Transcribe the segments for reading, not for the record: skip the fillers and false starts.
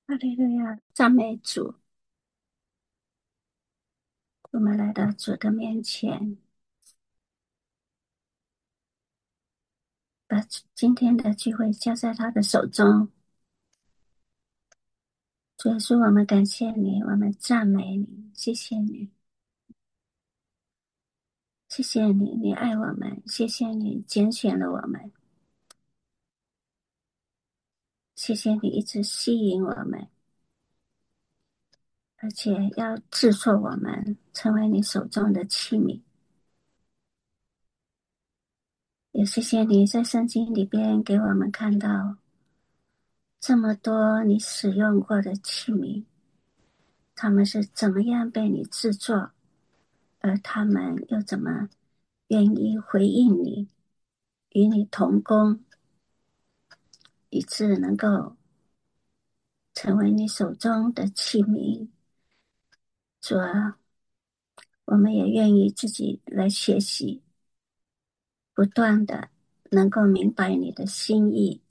哈利路亚，赞美主！我们来到主的面前，把今天的聚会交在他的手中。主耶稣，我们感谢你，我们赞美你，谢谢你，谢谢你，你爱我们，谢谢你拣选了我们，谢谢你一直吸引我们，而且要制作我们成为你手中的器皿。也谢谢你在圣经里边给我们看到这么多你使用过的器皿，他们是怎么样被你制作，而他们又怎么愿意回应你，与你同工，以致能够成为你手中的器皿。主啊，我们也愿意自己来学习，不断的能够明白你的心意，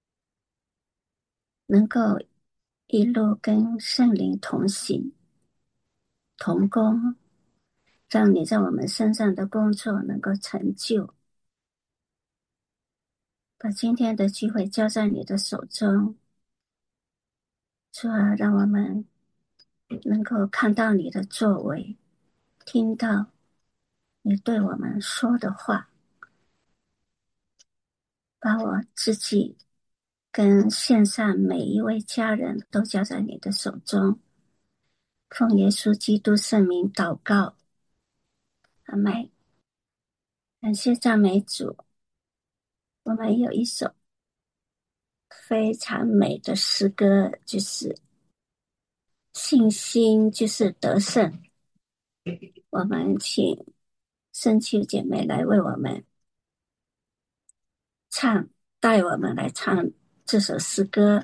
能够一路跟圣灵同行同工，让你在我们身上的工作能够成就。把今天的聚会交在你的手中，主啊，让我们能够看到你的作为，听到你对我们说的话，把我自己跟线上每一位家人都交在你的手中，奉耶稣基督圣名祷告，阿们。感谢赞美主。我们有一首非常美的诗歌，就是信心就是得胜。我们请圣秋姐妹来为我们唱，带我们来唱这首诗歌。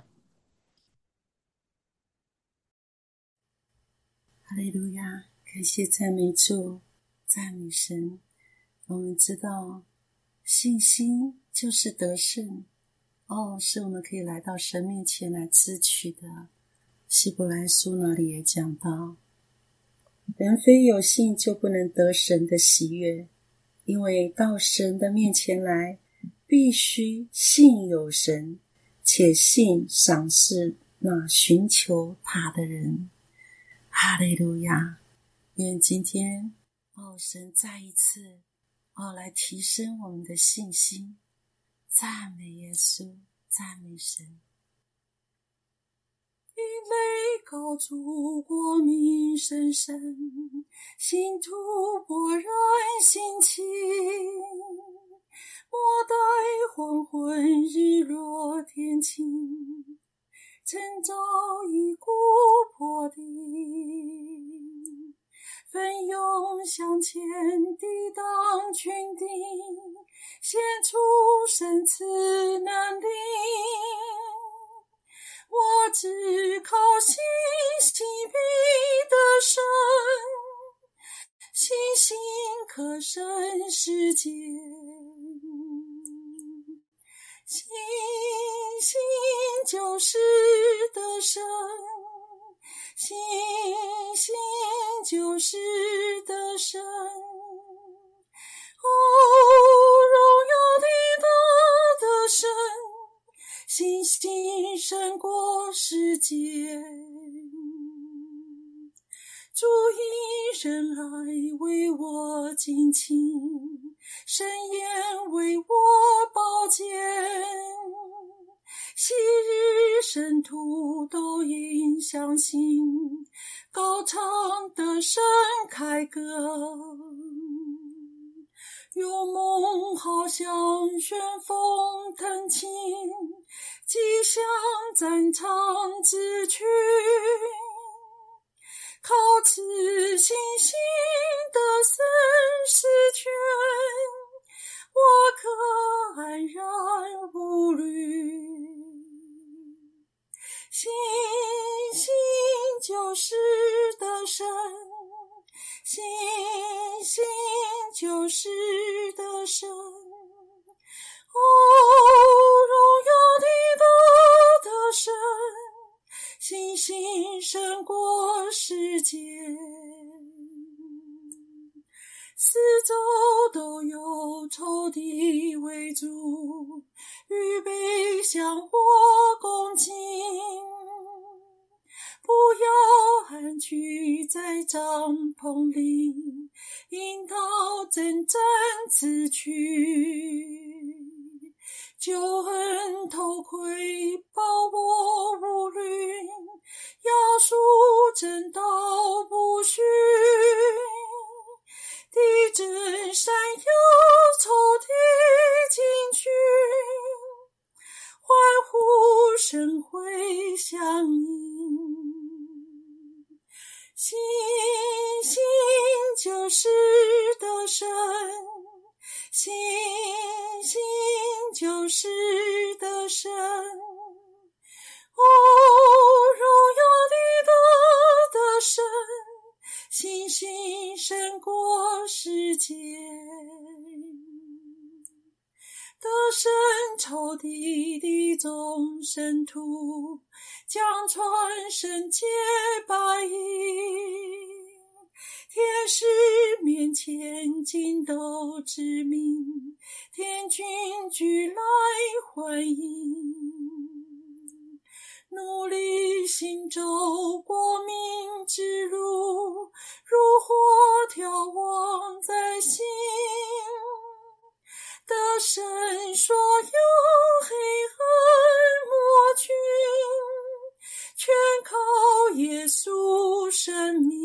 哈利路亚，感谢赞美主，赞美神。我们知道信心就是得胜，是我们可以来到神面前来支取的。希伯来书那里也讲到，人非有信就不能得神的喜悦，因为到神的面前来，必须信有神，且信赏识那寻求他的人。哈利路亚！愿今天神再一次来提升我们的信心，赞美耶稣，赞美神。因雷高祖国民神圣，信徒勃然兴起，末代黄昏日落天晴，征召已古破地，奋勇向前抵挡群敌，献出神赐能力。我只靠信心必得胜，信心可胜世界，信心就是得胜，信心就是得胜。荣耀的大得胜，信心胜过世界。主以仁爱为我荆棘，圣言为我宝剑，昔日圣徒都应相信，高唱得胜凯歌。有梦好像旋风腾起，即向战场直去，靠此信心得生死权，我可安然无虑。信心就是得胜，信心就是得胜。荣耀的大得胜，信信心胜过世界。四周都有仇敌围住，预备向我攻击。不要安居在帐篷里，引导征战此去。救恩头盔保我无虑，要数正道不虚。地震闪耀，仇敌进去，欢呼声会响应。信心就是得胜，信心就是得胜。哦，荣耀的胜，信心胜过世界。得胜仇敌的众圣徒，将传圣洁白衣，天使面前尽都知名，天军俱来欢迎。努力行走光明之路，如火眺望在心。得胜所有黑暗魔君，全靠耶稣生命。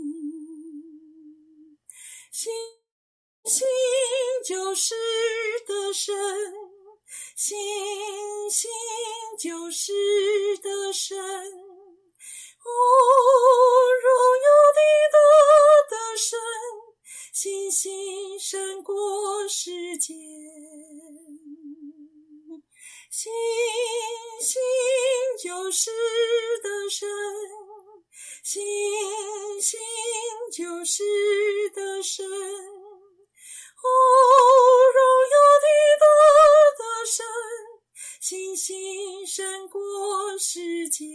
信心就是得胜，信心就是得胜。哦，荣耀的胜，信心胜过世界。信心就是得胜，信心就是得胜。哦，荣耀的胜，信心胜过世界。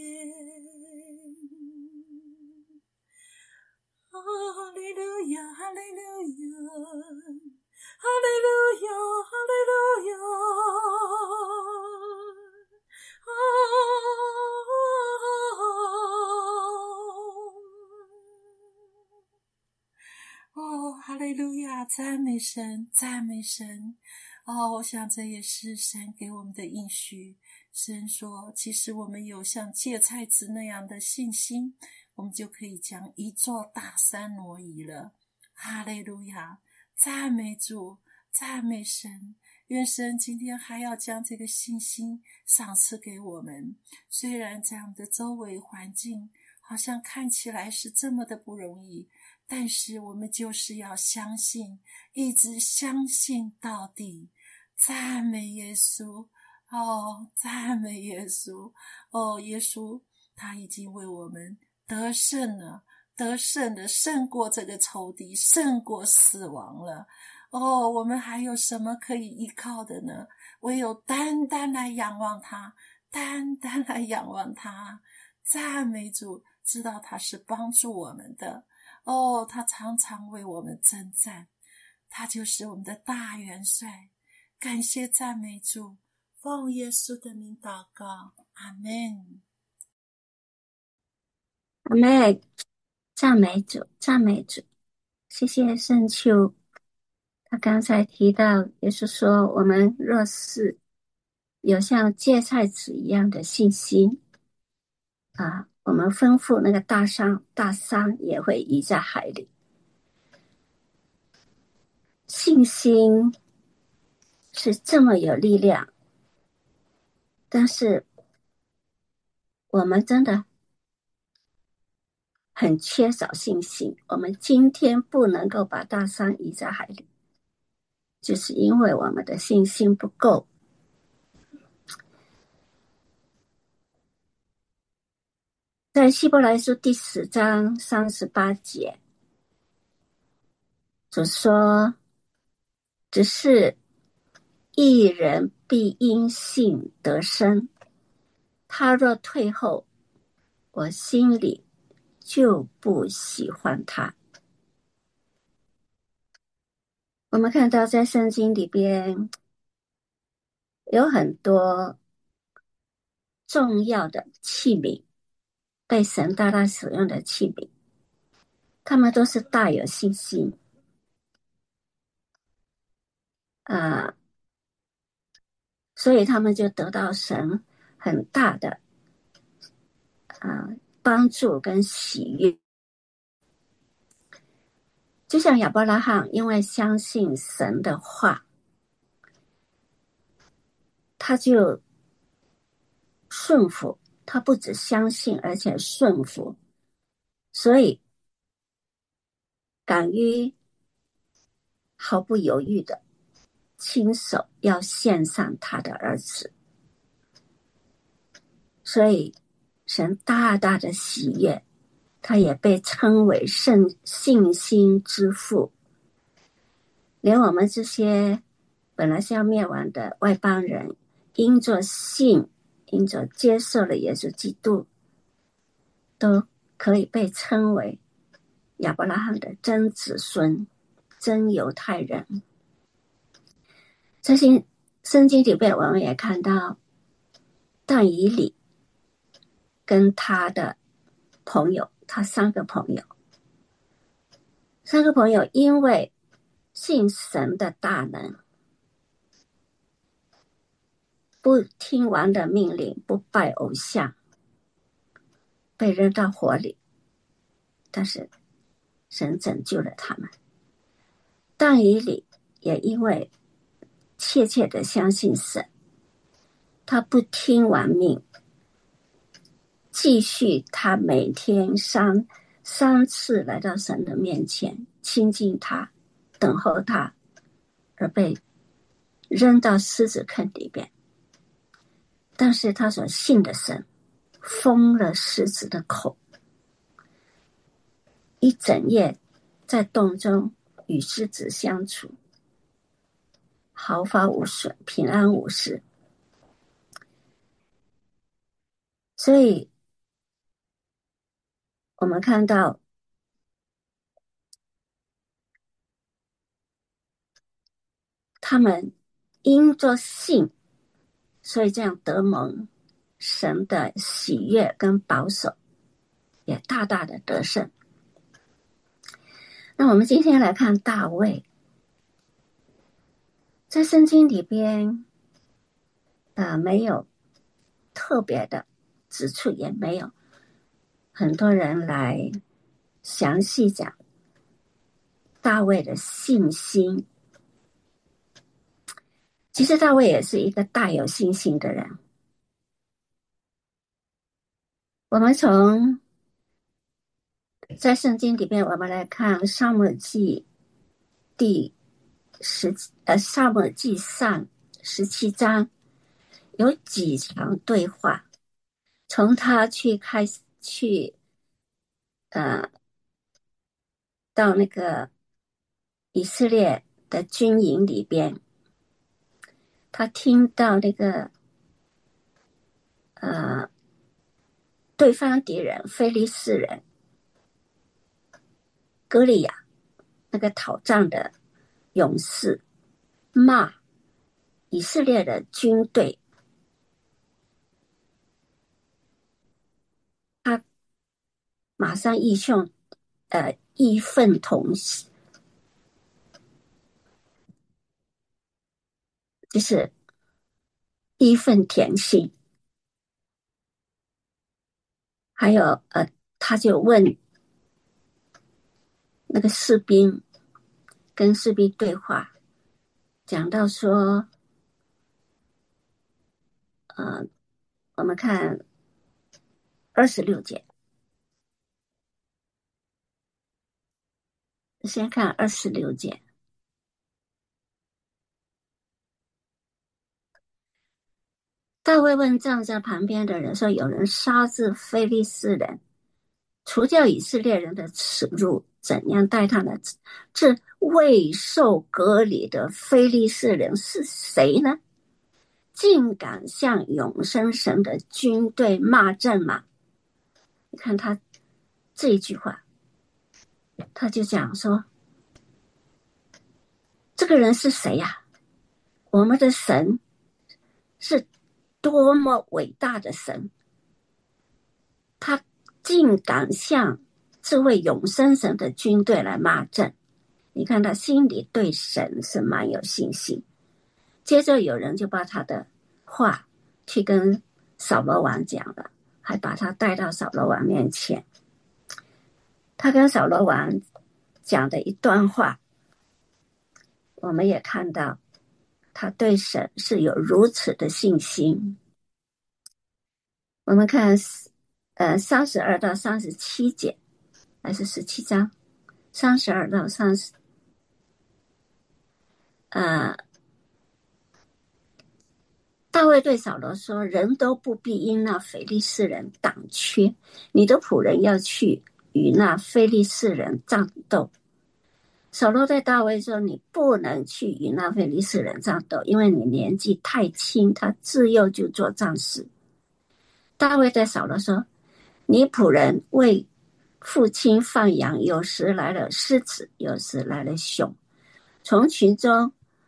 哈利路亚，哈利路亚，哈利路亚，哈利路亚。哦，哈利路亚，赞美神，赞美神。我想这也是神给我们的应许。神说，其实我们有像芥菜籽那样的信心，我们就可以将一座大山挪移了。哈利路亚，赞美主，赞美神。愿神今天还要将这个信心赏赐给我们。虽然这样的周围环境好像看起来是这么的不容易，但是我们就是要相信，一直相信到底。赞美耶稣，赞美耶稣。耶稣他已经为我们得胜了，胜过这个仇敌，胜过死亡了。我们还有什么可以依靠的呢？唯有单单来仰望他，单单来仰望他。赞美主，知道他是帮助我们的。他常常为我们征战，他就是我们的大元帅。感谢赞美主，奉耶稣的名祷告，阿们。 阿们，赞美主，赞美主。谢谢圣秋，他刚才提到也是说，我们若是有像芥菜籽一样的信心我们吩咐那个大山也会移在海里。信心是这么有力量，但是我们真的很缺少信心。我们今天不能够把大山移在海里，就是因为我们的信心不够。在希伯来书第10章38节，就说只是义人必因信得生，他若退后， 我心里就不喜欢他。我们看到在圣经里边有很多重要的器皿，被神大大使用的器皿，他们都是大有信心啊、所以他们就得到神很大的帮助跟喜悦。就像亚伯拉罕因为相信神的话，他就顺服，他不只相信而且顺服，所以敢于毫不犹豫的亲手要献上他的儿子，所以神大大的喜悦，他也被称为信心之父。连我们这些本来是要灭亡的外邦人，因着信，因着接受了耶稣基督，都可以被称为亚伯拉罕的真子孙、真犹太人。这些圣经里面我们也看到但以理跟他的朋友，他三个朋友因为信神的大能，不听王的命令，不拜偶像，被扔到火里，但是神拯救了他们。但以理也因为切切的相信神，他不听王命，继续他每天三次来到神的面前，亲近他，等候他，而被扔到狮子坑里边。但是他所信的神封了狮子的口，一整夜在洞中与狮子相处，毫发无损，平安无事。所以我们看到他们因着信，所以这样得蒙神的喜悦跟保守，也大大的得胜。那我们今天来看大卫，在圣经里边没有特别的指出，也没有很多人来详细讲大卫的信心。其实大卫也是一个大有信心的人。我们在圣经里面，我们来看撒母耳记撒母耳记上17章，有几场对话，从他开始到那个以色列的军营里边，他听到那个对方敌人非利士人歌利亚那个讨战的勇士骂以色列的军队，他马上义愤同喜，就是义愤填膺。还有他就问那个士兵，跟士兵对话，讲到说我们看26节，先看26节。大卫问站在旁边的人说，有人杀至非利士人，除掉以色列人的耻辱，怎样待他呢？这未受割礼的非利士人是谁呢？竟敢向永生神的军队骂阵吗？ 你看他这一句话，他就讲说，这个人是谁呀？我们的神是多么伟大的神，他竟敢向这位永生神的军队来骂阵。你看他心里对神是蛮有信心。接着有人就把他的话去跟扫罗王讲了，还把他带到扫罗王面前。他跟扫罗王讲的一段话，我们也看到他对神是有如此的信心。我们看32到37节，还是17章32到30，大卫对扫罗说，人都不必因那非利士人胆怯，你的仆人要去与那非利士人战斗。扫罗对大卫说，你不能去与那非利士人战斗，因为你年纪太轻，他自幼就做战士。大卫对扫罗说，你仆人为父亲放羊，有时来了狮子，有时来了熊，从群中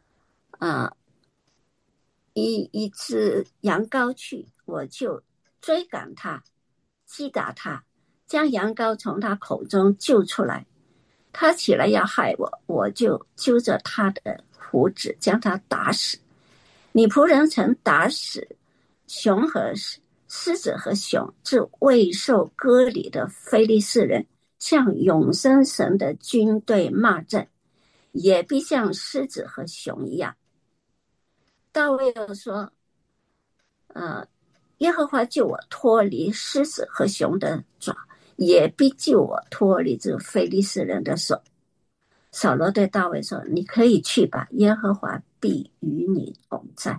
一只羊羔去，我就追赶他，击打他，将羊羔从他口中救出来。他起来要害我，我就揪着他的胡子将他打死。你仆人曾打死熊和狮子和熊，至未受割礼的非利士人向永生神的军队骂阵，也必像狮子和熊一样。大卫又说，耶和华救我脱离狮子和熊的爪，也必救我脱离这非利士人的手。扫罗对大卫说，你可以去吧，耶和华必与你同在。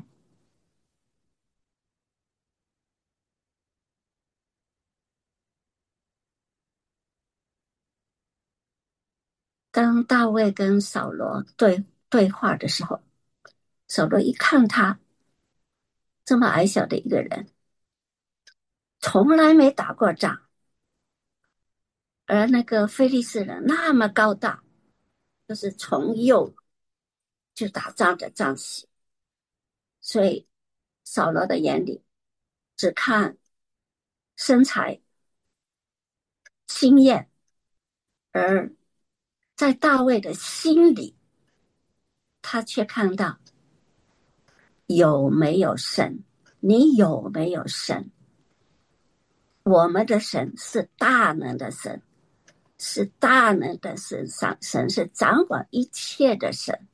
当大卫跟扫罗对话的时候，扫罗一看他这么矮小的一个人，从来没打过仗，而那个非利士人那么高大，就是从幼就打仗的战士，所以扫罗的眼里只看身材惊艳，而在大卫的心里，他却看到有没有神，你有没有神？我们的神是大能的神，是大能的神，神是掌管一切的神。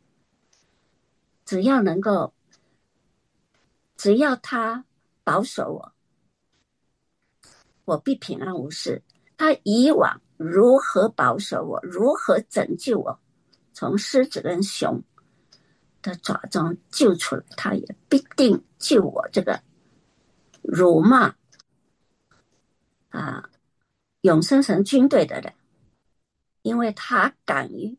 只要他保守我，我必平安无事。他以往如何保守我，如何拯救我，从狮子跟熊的爪中救出来，他也必定救我这个辱骂永生神军队的人，因为他敢于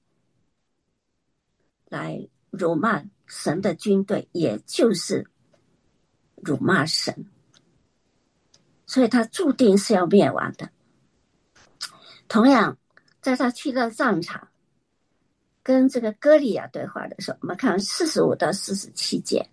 来辱骂神的军队，也就是辱骂神，所以他注定是要灭亡的。同样，在他去到战场跟这个歌利亚对话的时候，我们看45到47节，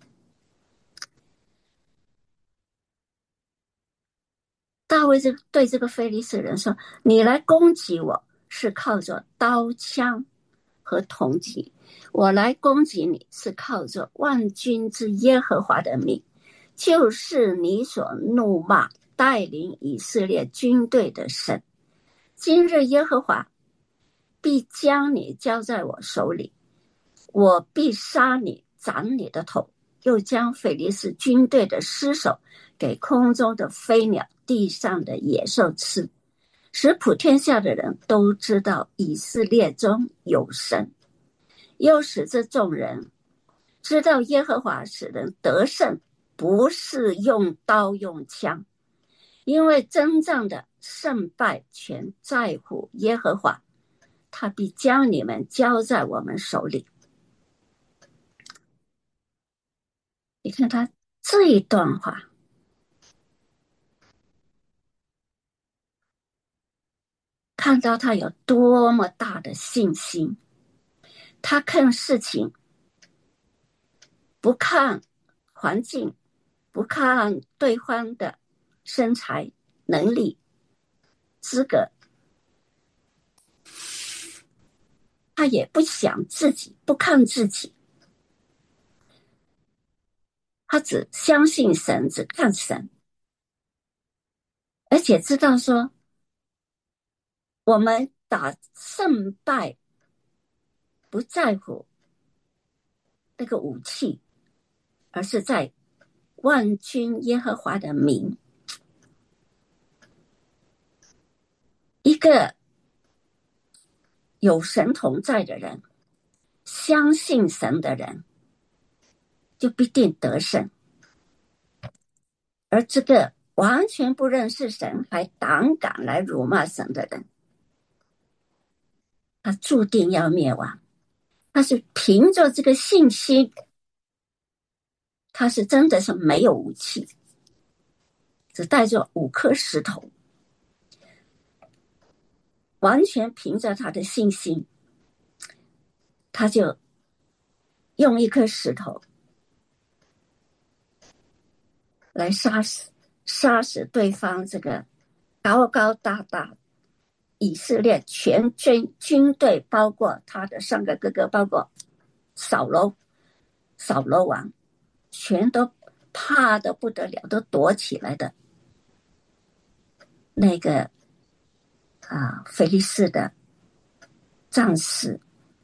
大卫对这个非利士人说，你来攻击我是靠着刀枪和铜戟，我来攻击你是靠着万军之耶和华的名，就是你所怒骂带领以色列军队的神。今日耶和华必将你交在我手里，我必杀你，斩你的头，又将非利士军队的尸首给空中的飞鸟、地上的野兽吃，使普天下的人都知道以色列中有神，又使这众人知道耶和华使人得胜，不是用刀用枪，因为真正的胜败全在乎耶和华，他必将你们交在我们手里。你看他这一段话， 看到他有多么大的信心，他看事情不看环境，不看对方的身材、能力、资格，他也不想自己，不看自己，他只相信神，只看神，而且知道说，我们打胜败不在乎那个武器，而是在万军耶和华的名。一个有神同在的人，相信神的人，就必定得胜。而这个完全不认识神，还胆敢来辱骂神的人，他注定要灭亡。他是凭着这个信心，他是真的是没有武器，只带着5颗石头，完全凭着他的信心，他就用1颗石头来杀死对方这个高高大大以色列全军队，包括他的3个哥哥，包括扫罗王，全都怕得不得了，都躲起来的那个菲利士的战士。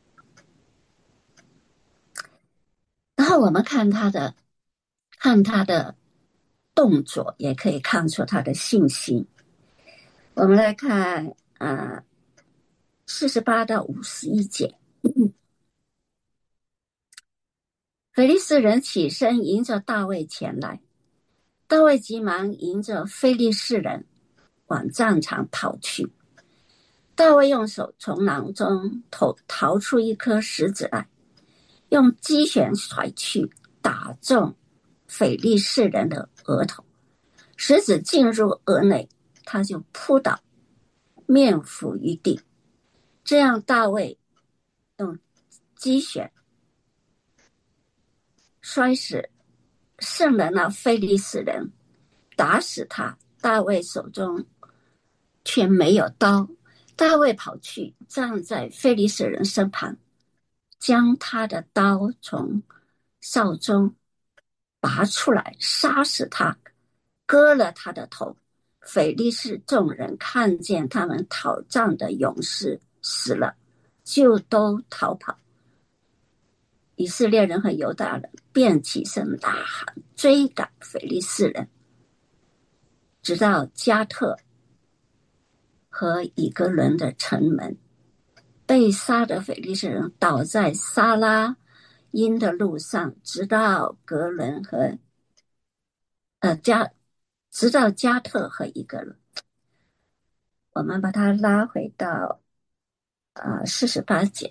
然后我们看他的动作，也可以看出他的信心。我们来看48到51节。菲利士人起身迎着大卫前来，大卫急忙迎着非利士人往战场跑去。大卫用手从囊中掏出1颗石子来，用机旋甩去，打中非利士人的额头。石子进入额内，他就扑倒，面伏于地。这样大卫用机旋摔死胜了那非利士人，打死他。大卫手中却没有刀。大卫跑去站在非利士人身旁，将他的刀从鞘中拔出来，杀死他，割了他的头。非利士众人看见他们讨战的勇士死了，就都逃跑。以色列人和犹大人便起身大喊，追赶非利士人，直到加特和以格伦的城门。被杀的非利士人倒在撒拉因的路上，直到格伦和直到加特和以格伦。我们把它拉回到48节。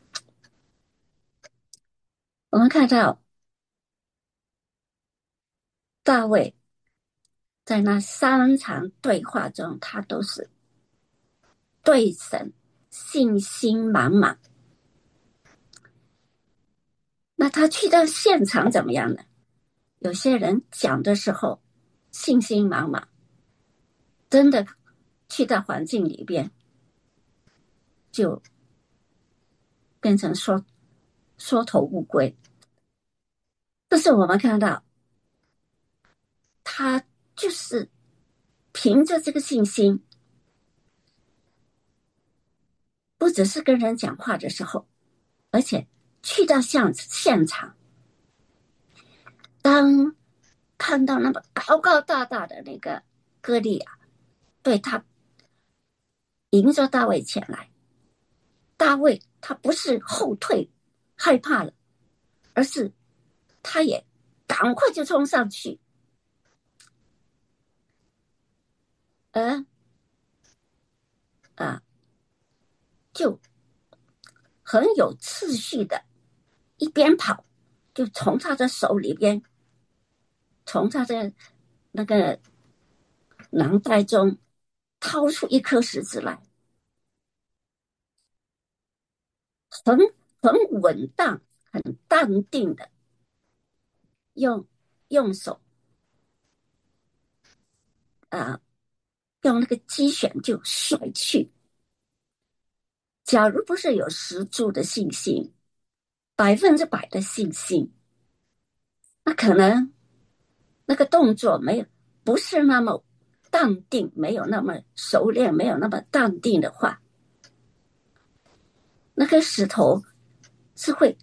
我们看到大卫在那3场对话中，他都是对神信心满满。那他去到现场怎么样呢？有些人讲的时候信心满满，真的去到环境里边就变成缩头乌龟。但是我们看到他就是凭着这个信心，不只是跟人讲话的时候，而且去到现场，当看到那么高高大大的那个歌利亚对他迎着大卫前来，大卫他不是后退害怕了，而是他也赶快就冲上去，就很有次序的一边跑，就从他的手里边，从他的那个囊袋中掏出1颗石子来， 很很稳当、很淡定的用手啊、用那个机旋就甩去。假如不是有十足的信心，100%的信心，那可能那个动作不是那么淡定，没有那么熟练，没有那么淡定的话，那个石头是会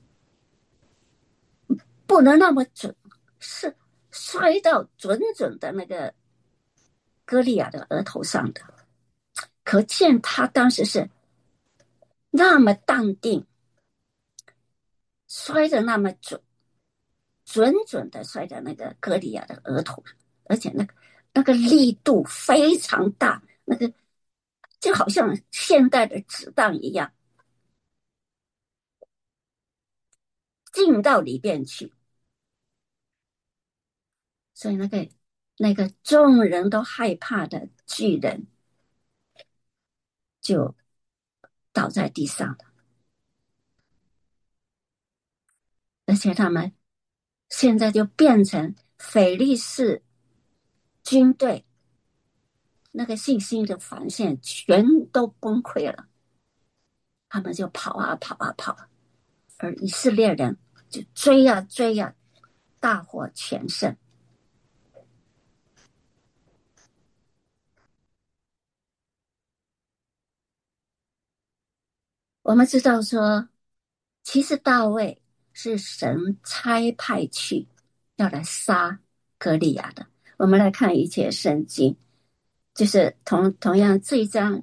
不能那么准，是摔到准准的那个歌利亚的额头上的。可见他当时是那么淡定，摔得那么准，准准的摔在那个歌利亚的额头，而且那个力度非常大，那个就好像现代的子弹一样进到里边去。所以那个众人都害怕的巨人就倒在地上了，而且他们现在就变成腓力士军队那个信心的防线全都崩溃了，他们就跑啊跑啊跑，而以色列人就追啊追啊，大获全胜。我们知道说，其实大卫是神差派去要来杀歌利亚的。我们来看一节圣经，就是同样这一章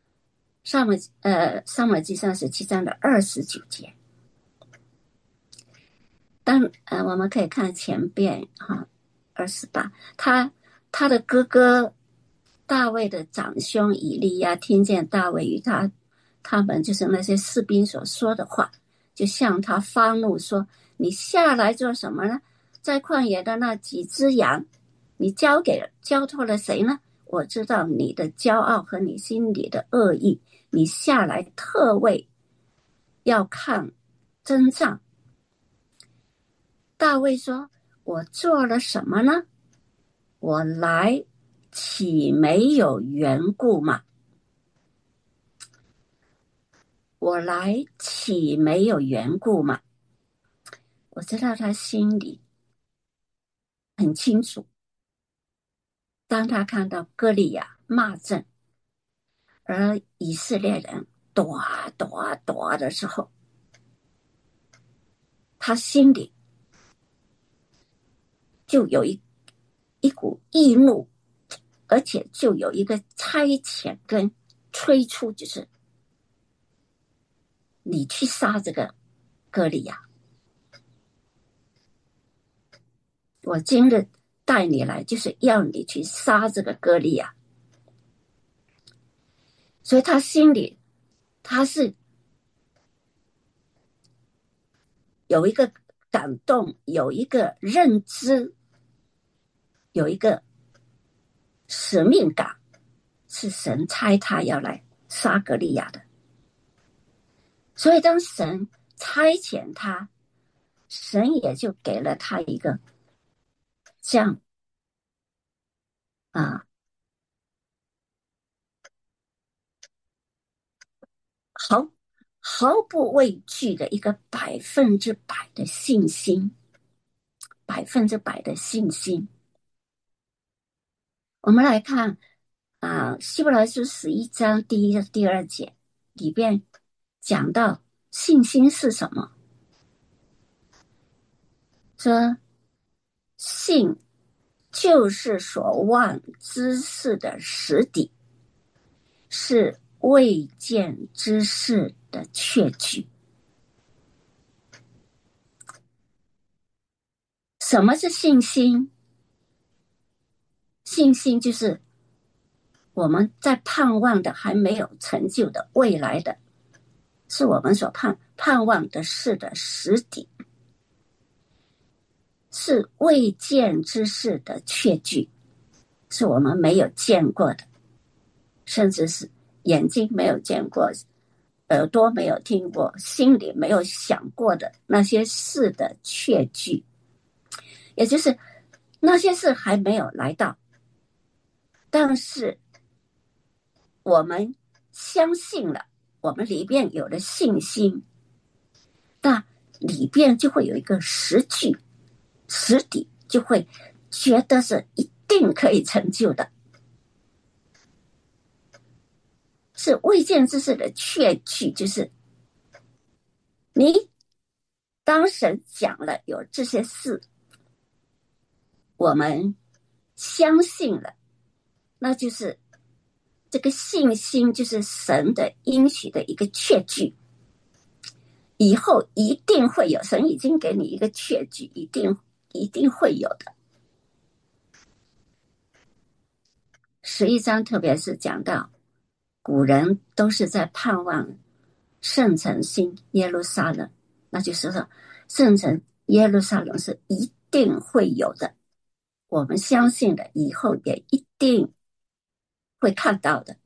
撒母耳记上17章的29节。我们可以看前边28，他的哥哥大卫的长兄以利亚听见大卫与他们就是那些士兵所说的话，就向他发怒说：你下来做什么呢？在旷野的那几只羊，你交托了谁呢？我知道你的骄傲和你心里的恶意，你下来特为要看征战。大卫说：我做了什么呢？我来岂没有缘故吗？我来岂没有缘故吗？我知道他心里很清楚，当他看到歌利亚骂阵，而以色列人躲啊躲啊躲啊的时候，他心里就有一股易怒，而且就有一个差遣跟催促，就是你去杀这个歌利亚，我今日带你来就是要你去杀这个歌利亚。所以他心里他是有一个感动，有一个认知，有一个使命感，是神差他要来杀歌利亚的。所以当神差遣他，神也就给了他一个这样啊，毫毫不畏惧的一个100%的信心，100%的信心。我们来看希伯来书11章第1、第2节里边讲到信心是什么，说信就是所望之事的实底，是未见之事的确据。什么是信心？信心就是我们在盼望的还没有成就的未来的，是我们所盼望的事的实底，是未见之事的确据，是我们没有见过的，甚至是眼睛没有见过， 耳朵没有听过，心里没有想过的那些事的确据，也就是那些事还没有来到，但是我们相信了，我们里边有了信心，那里边就会有一个实据、实底，就会觉得是一定可以成就的，是未见之事的确据，就是你当神讲了有这些事，我们相信了，那就是这个信心就是神的应许的一个确据，以后一定会有，神已经给你一个确据，一定会有的。11章特别是讲到古人都是在盼望圣城新耶路撒冷，那就是说圣城耶路撒冷是一定会有的，我们相信的，以后也一定会看到的。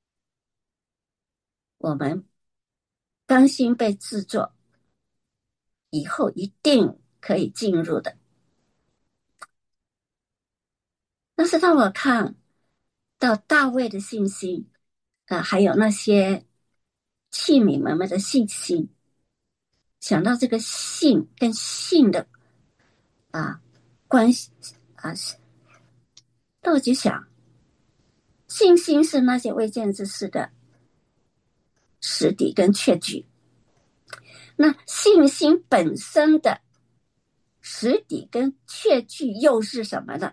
我们甘心被制作，以后一定可以进入的。但是当我看到大卫的信心，还有那些器皿们的信心，想到这个信跟信的啊关系啊，那我就想，信心是那些未见之事的实底跟确据，那信心本身的实底跟确据又是什么呢？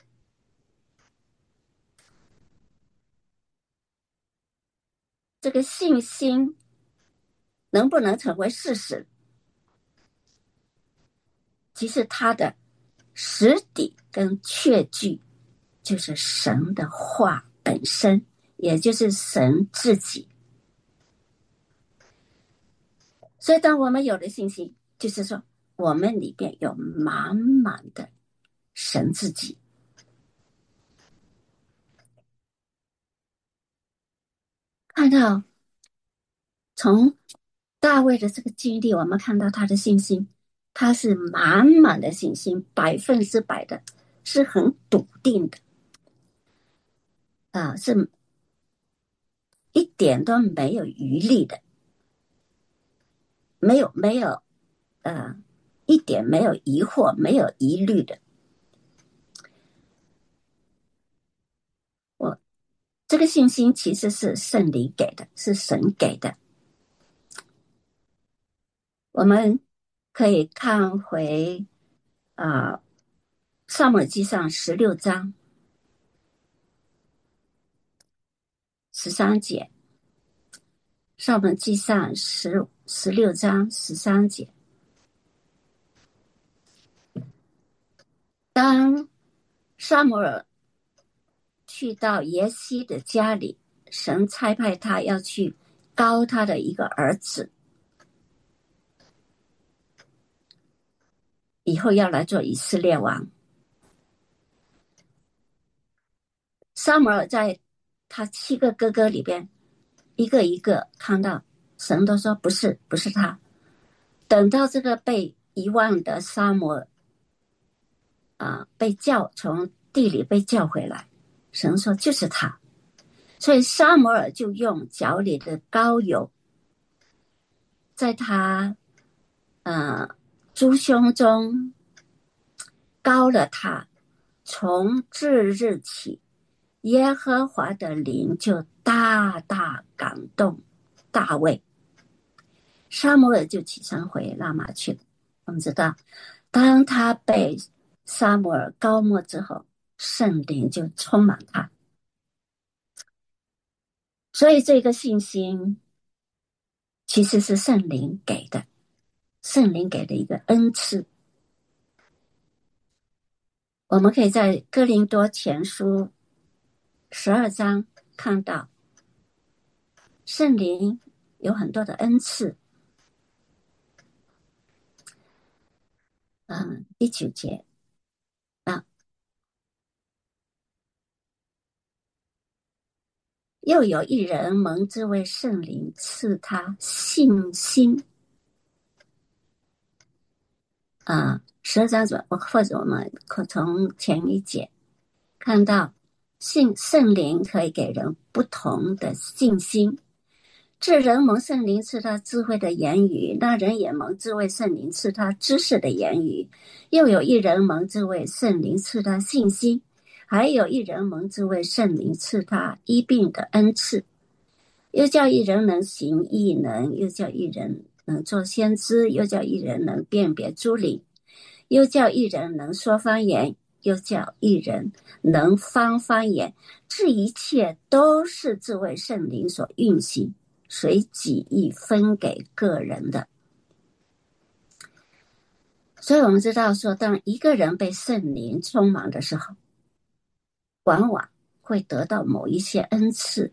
这个信心能不能成为事实？其实它的实底跟确据就是神的话本身，也就是神自己。所以当我们有了信心，就是说我们里边有满满的神自己。看到从大卫的这个经历，我们看到他的信心，他是满满的信心，100%的，是很笃定的是一点都没有余力的，没有一点没有疑惑，没有疑虑的。我这个信心其实是圣灵给的，是神给的。我们可以看回撒母耳记上16章13节，撒母耳记上16章13节。当撒母耳去到耶西的家里，神差派他要去膏他的一个儿子，以后要来做以色列王。撒母耳在他7个哥哥里边，一个一个看到，神都说不是，不是他。等到这个被遗忘的撒母耳被从地里被叫回来，神说就是他。所以撒母耳就用脚里的膏油，在他猪胸中膏了他，从这日起，耶和华的灵就大大感动大卫，撒母耳就起身回拉玛去了。我们知道，当他被撒母耳膏抹之后，圣灵就充满他，所以这个信心其实是圣灵给的，圣灵给的一个恩赐。我们可以在哥林多前书12章看到，圣灵有很多的恩赐。第9节啊， 又有一人蒙这位圣灵赐他信心12章或者我们可从前一节看到圣灵可以给人不同的信心。这人蒙圣灵赐他智慧的言语，那人也蒙这位圣灵赐他知识的言语。又有一人蒙这位圣灵赐他信心，还有一人蒙这位圣灵赐他医病的恩赐。又叫一人能行异能，又叫一人能做先知，又叫一人能辨别诸灵，又叫一人能说方言，又叫一人能方方言。这一切都是这位圣灵所运行，随己意分给个人的。所以我们知道说，当一个人被圣灵充满的时候，往往会得到某一些恩赐。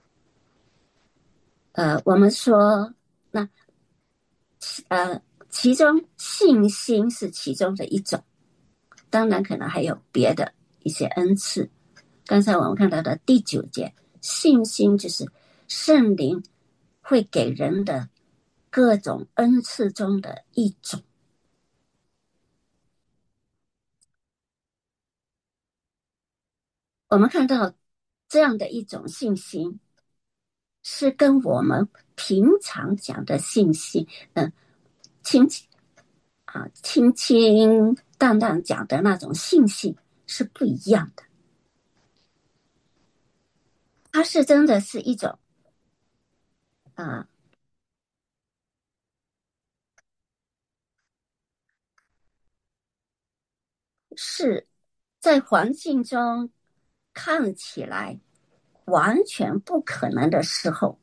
我们说那其中信心是其中的一种，当然可能还有别的一些恩赐。刚才我们看到的第9节，信心就是圣灵会给人的各种恩赐中的一种。我们看到这样的一种信心，是跟我们平常讲的信心，清清淡淡讲的那种信心是不一样的。它是真的是一种是在环境中看起来完全不可能的时候，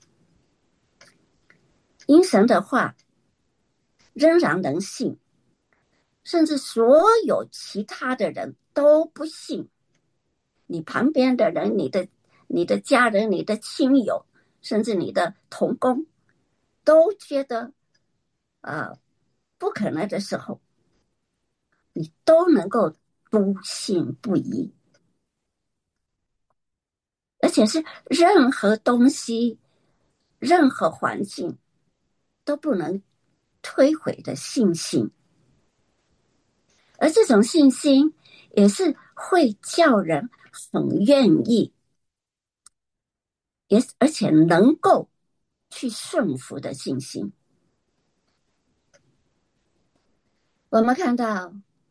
因神的话仍然能信，甚至所有其他的人都不信，你旁边的人，你的家人，你的亲友，甚至你的同工都觉得不可能的时候，你都能够笃信不疑，而且是任何东西任何环境都不能推毁的信心。而这种信心也是会叫人很愿意，而且能够去顺服的信心。我们看到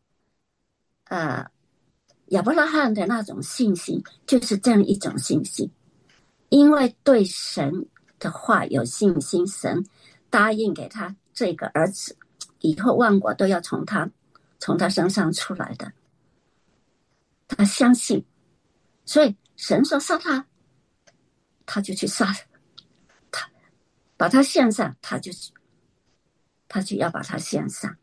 亚伯拉罕的那种信心就是这样一种信心，因为对神的话有信心，神答应给他这个儿子，以后万国都要从他身上出来的，他相信，所以神说杀他，他就去杀他，把他献上，他就要把他献上。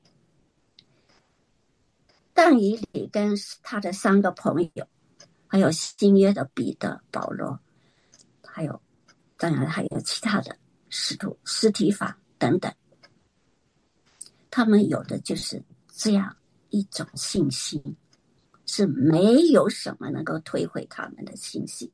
但以理跟他的3个朋友，还有新约的彼得、保罗，当然还有其他的使徒司提反等等，他们有的就是这样一种信心，是没有什么能够推毁他们的信心。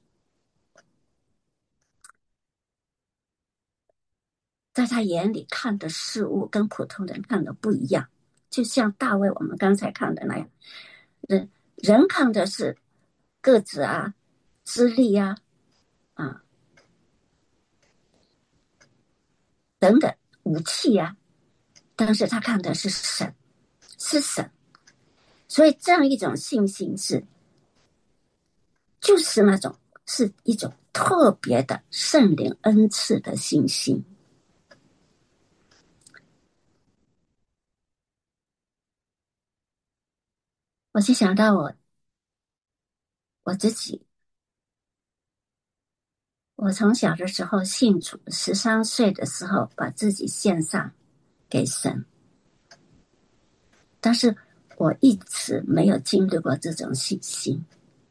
在他眼里看的事物跟普通人看的不一样，就像大卫我们刚才看的那样，人看的是个子啊、资历啊、等等武器啊，但是他看的是神，所以这样一种信心就是那种是一种特别的圣灵恩赐的信心。我就想到我自己，我从小的时候信主，13岁的时候把自己献上给神，但是我一直没有经历过这种信心。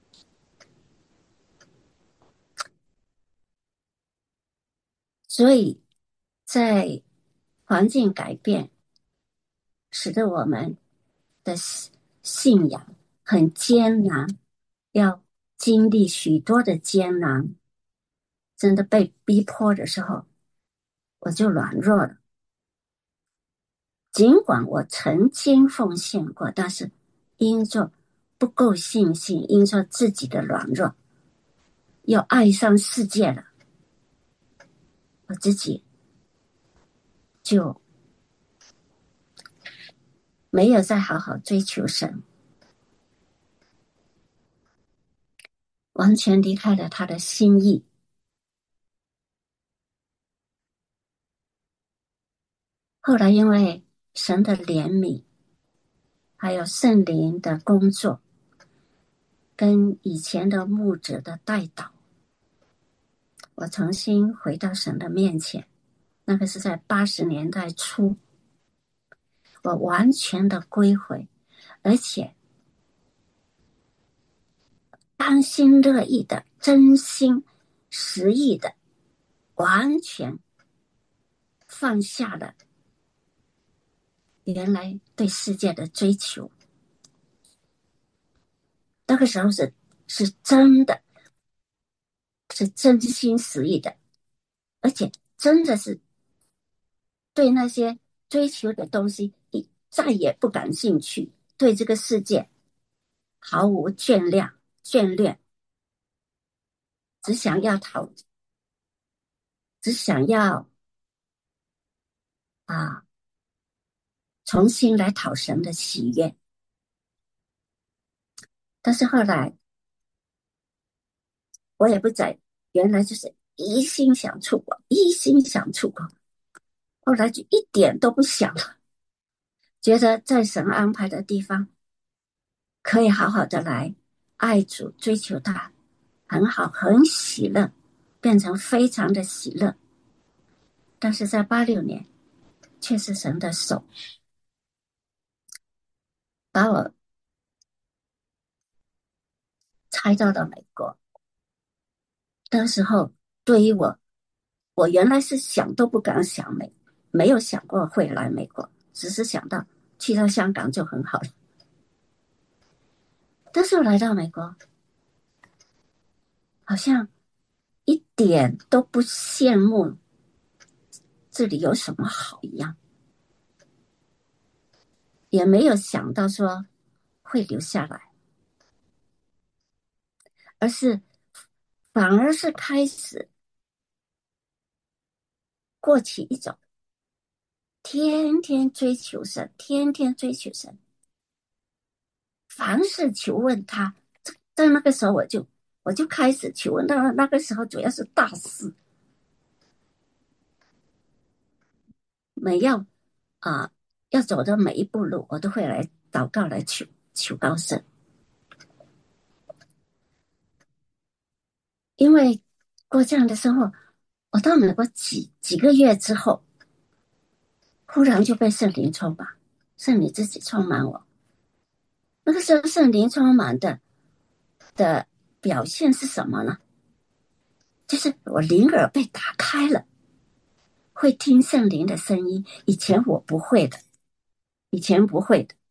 所以在环境改变使得我们的信仰很艰难，要经历许多的艰难， 真的被逼迫的时候，我就软弱了。尽管我曾经奉献过，但是因着不够信心，因着自己的软弱，要爱上世界了，我自己就没有再好好追求神，完全离开了他的心意。后来因为神的怜悯，还有圣灵的工作，跟以前的牧者的带导，我重新回到神的面前。那个是在80年代初，我完全的归回，而且甘心乐意的、真心实意的，完全放下了原来对世界的追求。那个时候是真的，是真心实意的，而且真的是对那些追求的东西再也不感兴趣，对这个世界毫无眷恋，只想要只想要啊，重新来讨神的喜悦。但是后来我也不在，原来就是一心想出国，一心想出国，后来就一点都不想了，觉得在神安排的地方可以好好的来爱主，追求他，很好，很喜乐，变成非常的喜乐。但是在86年，却是神的手把我差到了美国。那时候对于我原来是想都不敢想没有想过会来美国，只是想到去到香港就很好了。但是我来到美国，好像一点都不羡慕这里有什么好一样，也没有想到说会留下来，反而是开始过起一种天天追求神，天天追求神，凡事求问他。在那个时候我就开始求问，那个时候主要是大事，要啊要走的每一步路，我都会来祷告来求告神。因为过这样的生活，我到美国几个月之后，忽然就被圣灵充满，圣灵自己充满我。那个时候圣灵充满的表现是什么呢？就是我灵耳被打开了，会听圣灵的声音，以前我不会的，以前不会的。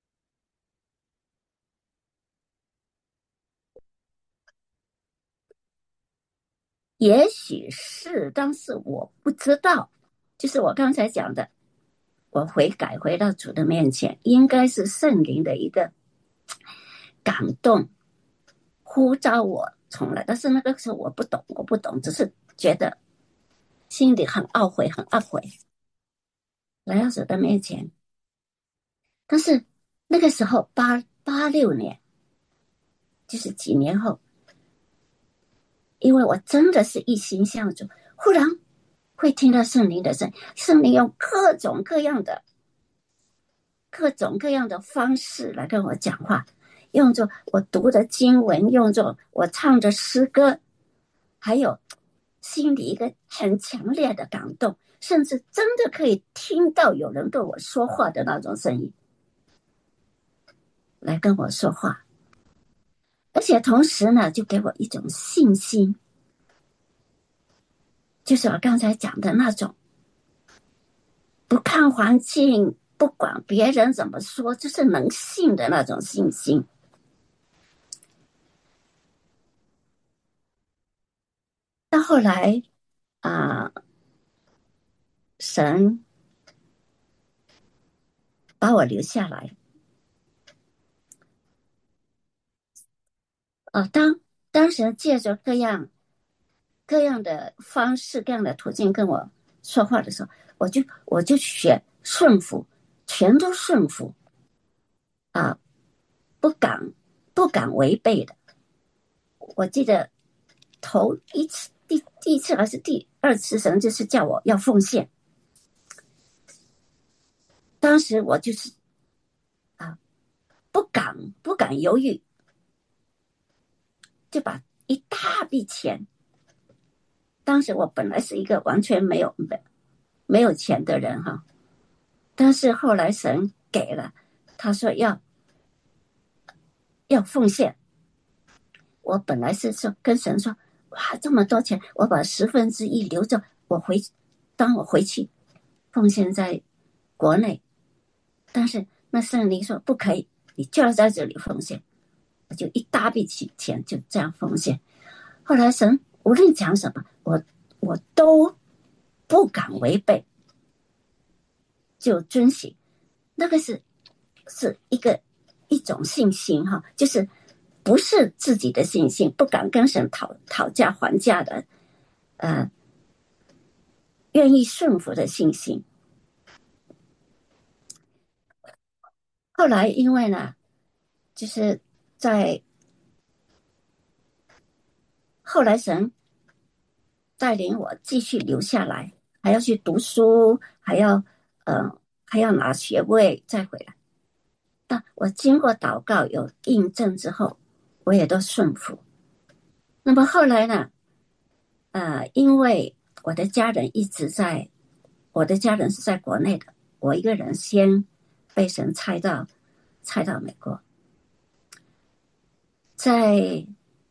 也许是当时我不知道，就是我刚才讲的，我悔改回到主的面前，应该是圣灵的一个感动，呼召我重来。但是那个时候我不懂，只是觉得心里很懊悔，很懊悔，来到主的面前。但是那个时候86年，就是几年后，因为我真的是一心向主，忽然会听到圣灵的声音，圣灵用各种各样的方式来跟我讲话，用着我读的经文，用着我唱的诗歌，还有心里一个很强烈的感动，甚至真的可以听到有人对我说话的那种声音来跟我说话。而且同时呢，就给我一种信心，就是我刚才讲的那种不看环境，不管别人怎么说，就是能信的那种信心。到后来啊、神把我留下来。当时借着各样的方式、各样的途径跟我说话的时候，我就学顺服，全都顺服啊，不敢不敢违背的。我记得头一次第一次还是第二次，神就是叫我要奉献。当时我就是啊，不敢犹豫，就把一大笔钱。当时我本来是一个完全没有钱的人哈，但是后来神给了，他说要奉献。我本来是说跟神说，哇，这么多钱，我把1/10留着，当我回去奉献在国内。但是那圣灵说不可以，你就要在这里奉献。我就一大笔钱就这样奉献。后来神无论讲什么，我都不敢违背，就遵行。那个是一种信心哈，就是不是自己的信心，不敢跟神讨价还价的，愿意顺服的信心。后来因为呢，就是在后来神带领我继续留下来，还要去读书，还要拿学位再回来。但我经过祷告有印证之后，我也都顺服。那么后来呢，因为我的家人是在国内的，我一个人先被神拆到美国。在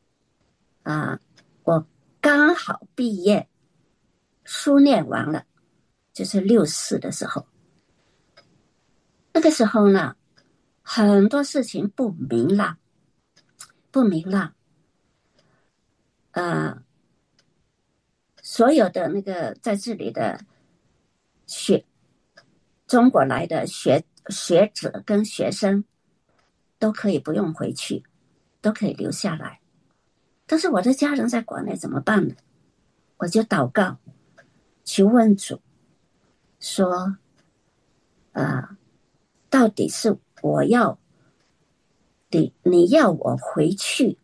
我刚好毕业，书念完了，就是64的时候。那个时候呢，很多事情不明朗，呃，所有的那个在这里的学中国来的学者跟学生都可以不用回去，都可以留下来。但是我的家人在国内怎么办呢？我就祷告，求问主，说，到底是你要我回去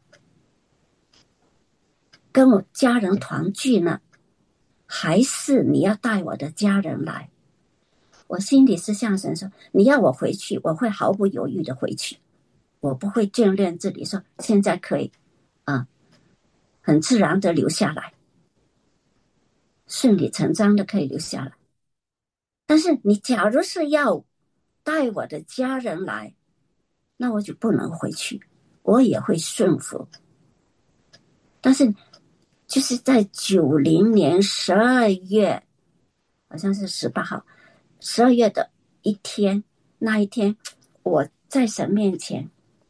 跟我家人团聚呢，还是你要带我的家人来？我心里是向神说，你要我回去，我会毫不犹豫的回去，我不会眷恋这里，说现在可以啊，很自然的留下来，顺理成章的可以留下来。但是你假如是要带我的家人来，那我就不能回去，我也会顺服。但是就是在90年12月，好像是18号，12月的一天，那一天我在神面前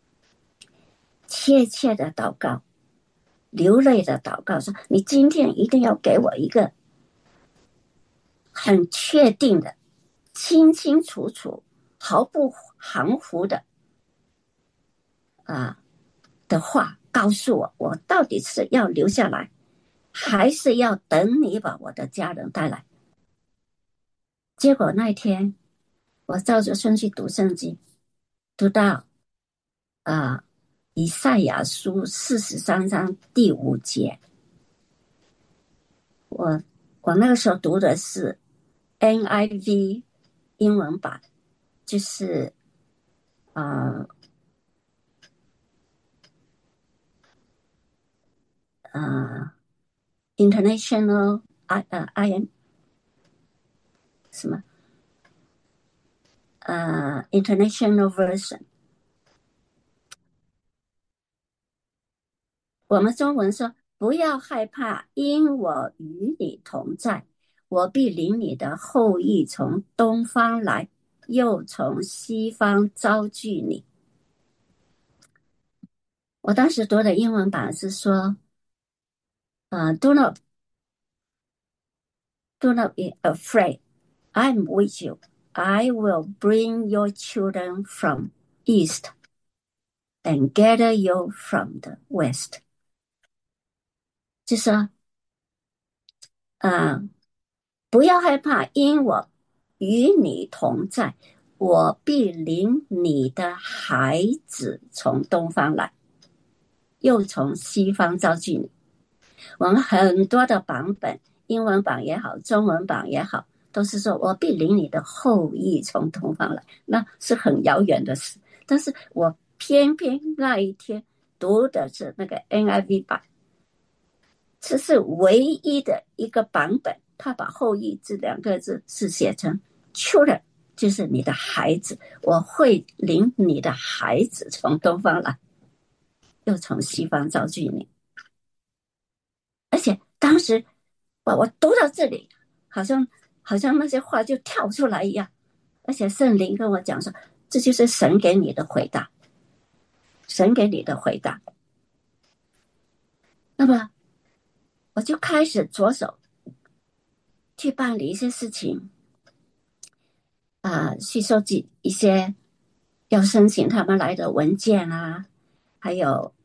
切切的祷告，流泪的祷告，说你今天一定要给我一个很确定的、清清楚楚、毫不含糊啊的话，告诉我到底是要留下来，还是要等你把我的家人带来。结果那一天，我照着顺序读圣经，读到以赛亚书43章第5节。我那个时候读的是 NIV 英文版，就是呃呃 International IM 什么International Version。我们中文说不要害怕，因我与你同在，我必领你的后裔从东方来，又从西方招聚你。我当时读的英文版是说，do not Do not be afraid. I'm with you. I will bring your children from east and gather you from the west. 就说不要害怕，因我与你同在，我必领你的孩子从东方来，又从西方招聚你。我们很多的版本，英文版也好，中文版也好，都是说我必领你的后裔从东方来，那是很遥远的事。但是我偏偏那一天读的是那个 NIV 版，这是唯一的一个版本，他把后裔这两个字是写成 children， 就是你的孩子，我会领你的孩子从东方来，又从西方招聚你。而且当时我读到这里，好像那些话就跳出来一样，而且圣灵跟我讲说，这就是神给你的回答，神给你的回答。那么我就开始着手去办理一些事情，去收集一些要申请他们来的文件啊，还有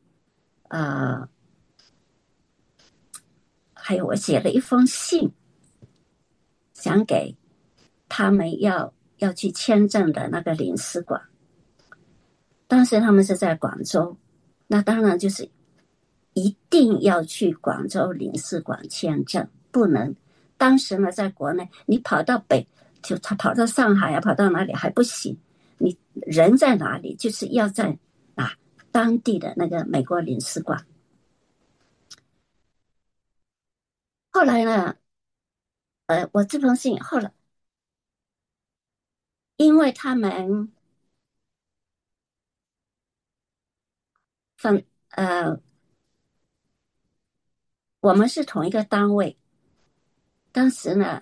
我写了一封信，想给他们要去签证的那个领事馆。当时他们是在广州，那当然就是一定要去广州领事馆签证，不能当时呢在国内你跑到他跑到上海啊，跑到哪里还不行，你人在哪里就是要在当地的那个美国领事馆。后来呢我这封信后来因为他们我们是同一个单位，当时呢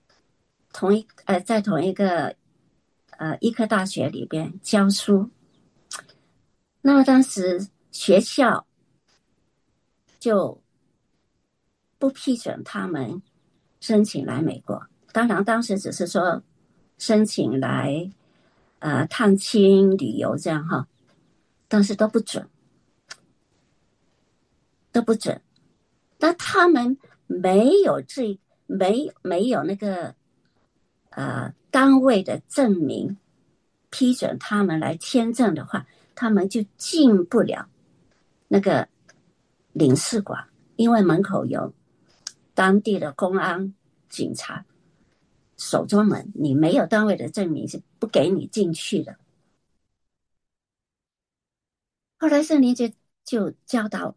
在同一个医科大学里边教书，那么当时学校就不批准他们申请来美国，当然当时只是说申请来探亲旅游这样哈，但是都不准。那他们没有那个单位的证明批准他们来签证的话，他们就进不了那个领事馆，因为门口有当地的公安警察守着门，你没有单位的证明是不给你进去的。后来圣灵就教导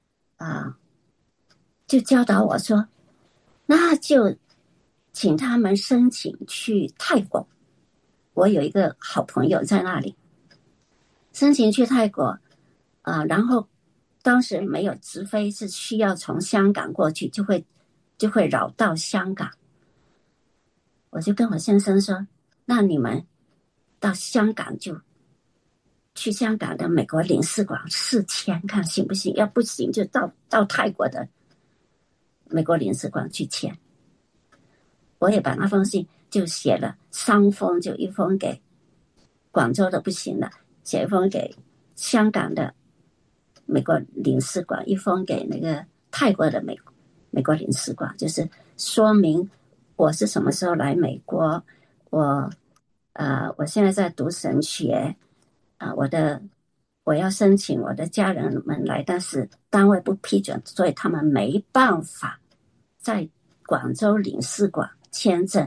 我说，那就请他们申请去泰国。我有一个好朋友在那里，申请去泰国然后当时没有直飞，是需要从香港过去，就会绕到香港。我就跟我先生说，那你们到香港就去香港的美国领事馆试签，看行不行，要不行就到泰国的美国领事馆去签。我也把那封信就写了3封，就一封给广州的不行了，写一封给香港的美国领事馆，一封给那个泰国的美国领事馆，就是说明我是什么时候来美国，我现在在读神学我要申请我的家人们来，但是单位不批准，所以他们没办法在广州领事馆签证，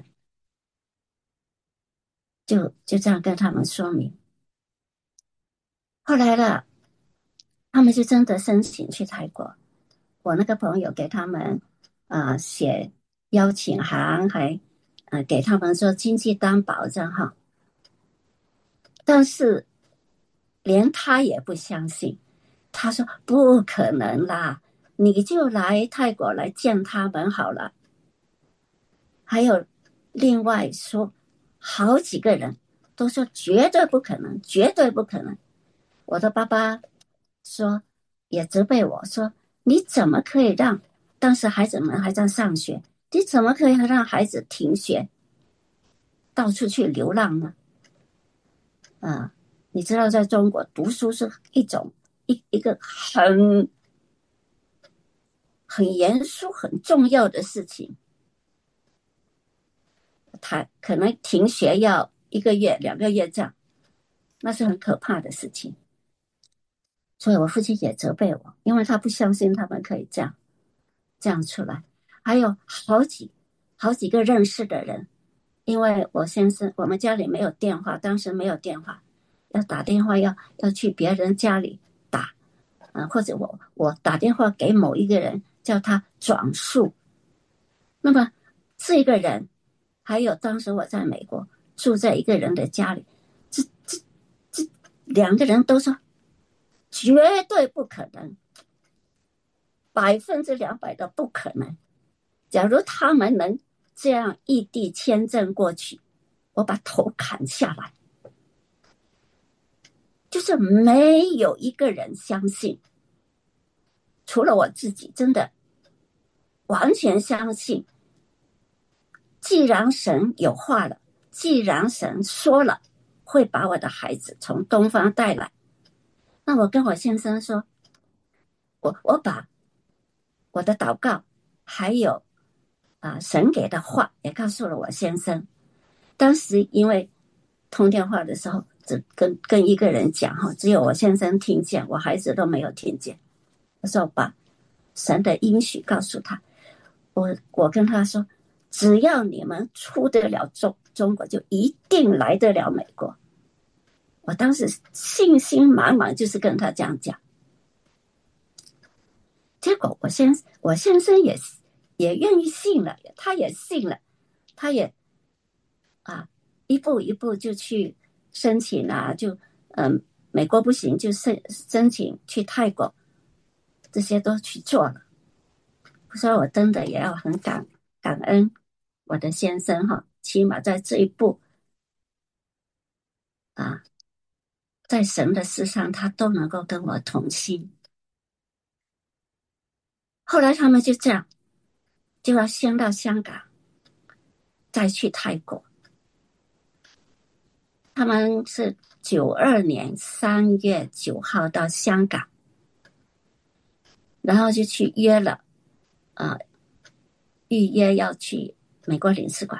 就这样跟他们说明。后来了，他们就真的申请去泰国。我那个朋友给他们写邀请函，还给他们说经济担保这样哈。但是连他也不相信，他说不可能啦，你就来泰国来见他们好了。还有另外说好几个人都说绝对不可能，绝对不可能。我的爸爸说也责备我说，你怎么可以让当时孩子们还在上学， 你怎么可以让孩子停学，到处去流浪呢？你知道，在中国读书是一个很严肃、很重要的事情。他可能停学要1个月、2个月这样，那是很可怕的事情。所以我父亲也责备我，因为他不相信他们可以这样出来。还有好几个认识的人，因为我先生我们家里没有电话，当时没有电话，要打电话要去别人家里打，或者我打电话给某一个人叫他转述。那么这个人，还有当时我在美国住在一个人的家里，这2个人都说绝对不可能，200%的不可能。假如他们能这样异地签证过去，我把头砍下来。就是没有一个人相信，除了我自己，真的完全相信，既然神有话了，既然神说了会把我的孩子从东方带来，那我跟我先生说，我把我的祷告还有神给的话也告诉了我先生。当时因为通电话的时候只跟一个人讲，只有我先生听见，我孩子都没有听见。我说把神的应许告诉他，我跟他说，只要你们出得了中国，就一定来得了美国。我当时信心满满，就是跟他这样讲。结果我先生也愿意信了，他也信了，他也一步一步就去申请就美国不行就申请去泰国，这些都去做了。所以我真的也要很感恩我的先生起码在这一步在神的事上他都能够跟我同心。后来他们就这样，就要先到香港，再去泰国。他们是92年3月9号到香港，然后就去约了预约要去美国领事馆。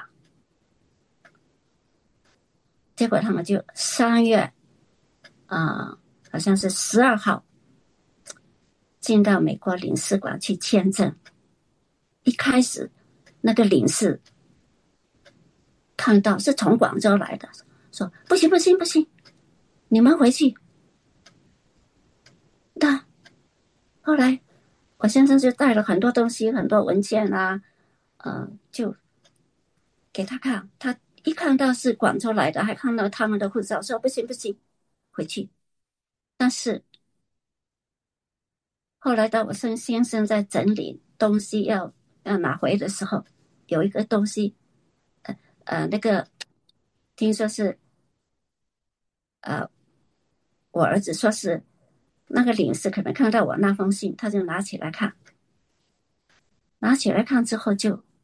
结果他们就3月好像是12号进到美国领事馆去签证。一开始那个领事看到是从广州来的，说不行，你们回去。那后来我先生就带了很多东西，很多文件就给他看。他一看到是广州来的，还看到他们的护照，说不行，回去。但是后来到我先生在整理东西要拿回的时候，有一个东西那个听说是我儿子说是那个领事可能看到我那封信，他就拿起来看，之后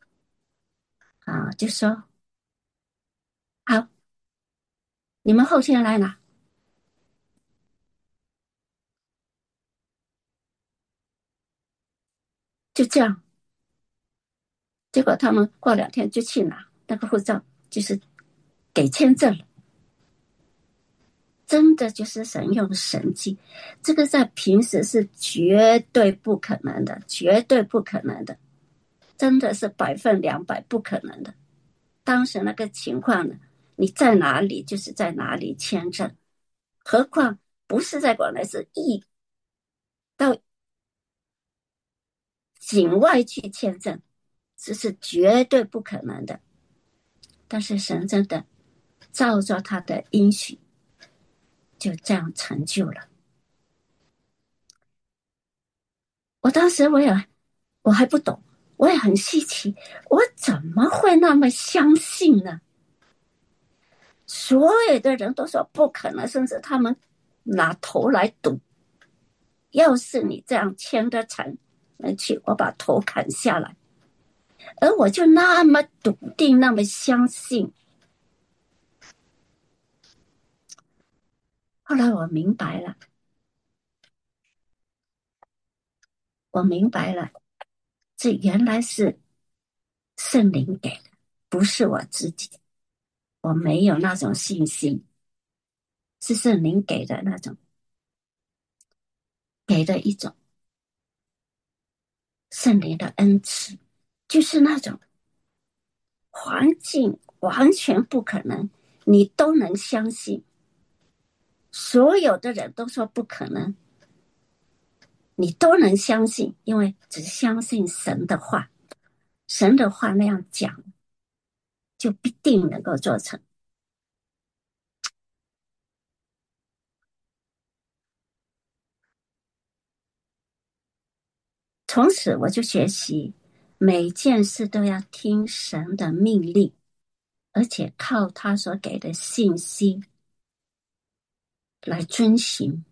就说好，你们后天来拿。就这样。结果他们过2天就去拿那个护照，就是给签证了。真的就是神用神迹，这个在平时是绝对不可能的，绝对不可能的，真的是200%不可能的。当时那个情况呢，你在哪里就是在哪里签证，何况不是在国内，是到境外去签证，这是绝对不可能的。但是神真的照着他的应许，就这样成就了。我当时我还不懂，我也很稀奇，我怎么会那么相信呢？所有的人都说不可能，甚至他们拿头来赌，要是你这样签得成，能去，我把头砍下来。 而我就那么笃定，那么相信。后来我明白了，这原来是圣灵给的，不是我自己。我没有那种信心，是圣灵给的那种，给的一种圣灵的恩赐，就是那种环境完全不可能，你都能相信。所有的人都说不可能，你都能相信，因为只相信神的话，神的话那样讲，就必定能够做成。从此我就学习，每件事都要听神的命令，而且靠他所给的信息来遵行。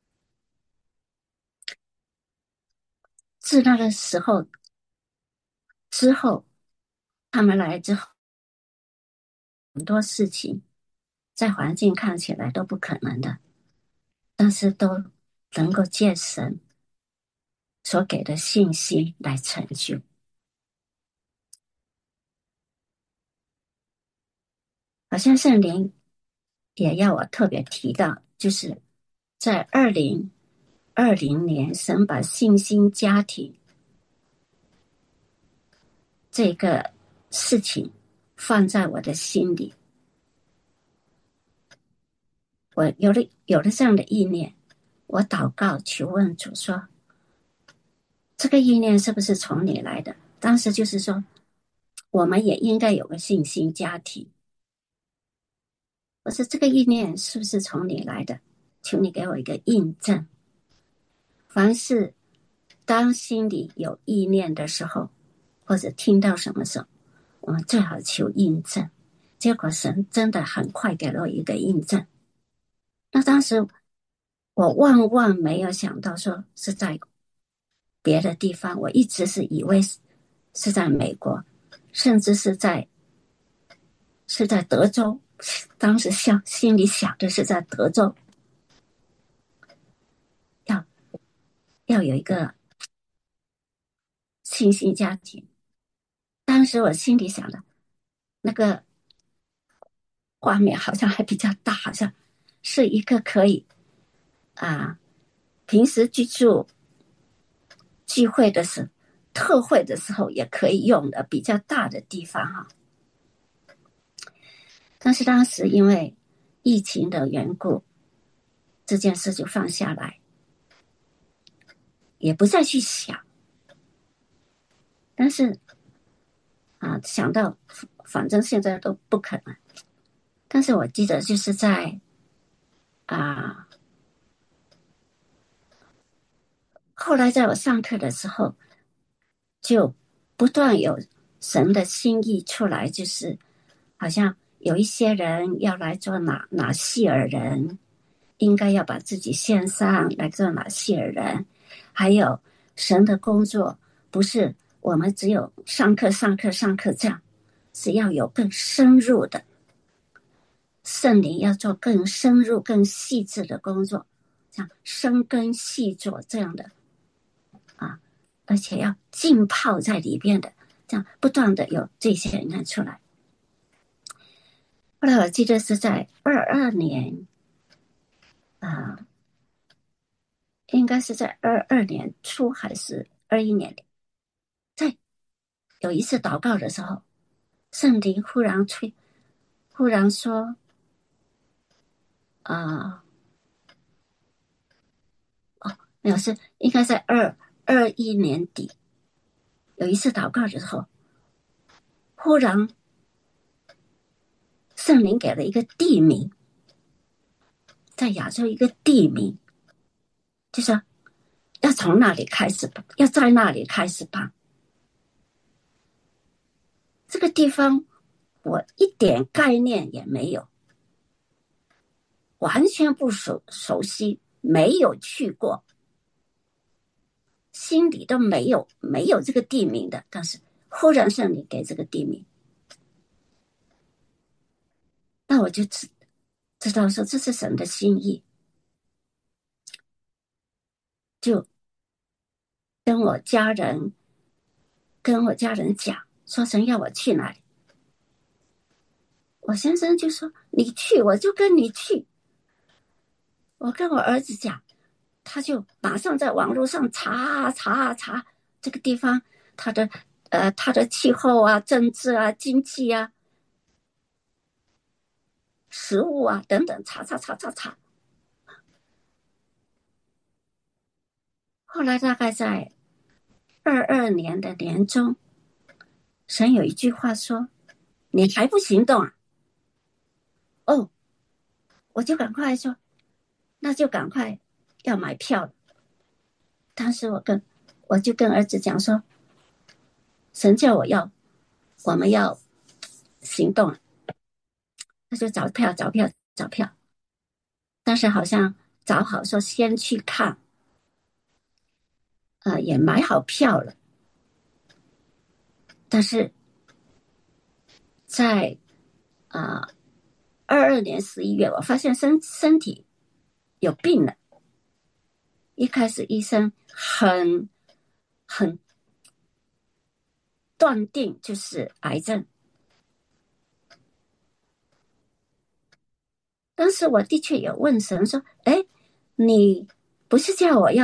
自那个时候之后，他们来之后，很多事情在环境看起来都不可能的，但是都能够借神所给的信息来成就。好像圣灵也要我特别提到，就是在2020年，神把信心家庭这个事情放在我的心里，我有了这样的意念，我祷告求问主说，这个意念是不是从你来的？当时就是说，我们也应该有个信心家庭。我说这个意念是不是从你来的？求你给我一个印证。凡是当心里有意念的时候，或者听到什么时候，我们最好求印证。结果神真的很快给了我一个印证。那当时我万万没有想到说是在别的地方，我一直是以为是在美国，甚至是在德州。当时心里想的是在德州，要要有一个信心家庭。当时我心里想的那个画面好像还比较大，好像是一个可以平时居住聚会的时候、特会的时候也可以用的比较大的地方哈。但是当时因为疫情的缘故，这件事就放下来，也不再去想。但是想到反正现在都不可能。但是我记得就是在后来在我上课的时候，就不断有神的心意出来，就是好像有一些人要来做拿细耳人，应该要把自己献上来做拿细耳人。还有神的工作不是我们只有上课这样，是要有更深入的，圣灵要做更深入更细致的工作，像深耕细作这样的而且要浸泡在里边的，这样不断的有这些人出来。后来我记得是在22年应该是在22年初还是21年，在有一次祷告的时候，圣灵忽然说没有，是应该在21年底有一次祷告的时候，忽然圣灵给了一个地名，在亚洲一个地名，就说要从那里开始，要在那里开始办。这个地方我一点概念也没有，完全不熟悉，没有去过，心里都没有这个地名的。但是忽然圣灵给这个地名，那我就知道说这是神的心意，就跟我家人讲，说神要我去哪里，我先生就说你去，我就跟你去。我跟我儿子讲，他就马上在网络上查这个地方他的气候啊、政治啊、经济啊、食物啊等等，查。后来大概在22年的年中，神有一句话说：“你还不行动啊？”哦，我就赶快说，那就赶快要买票了。当时我就跟儿子讲说，神叫我们要行动了，那就找票。但是好像找好说先去看，也买好票了。但是在22年11月，我发现身体有病了。一开始医生很断定就是癌症，当时我的确有问神说：“哎，你不是叫我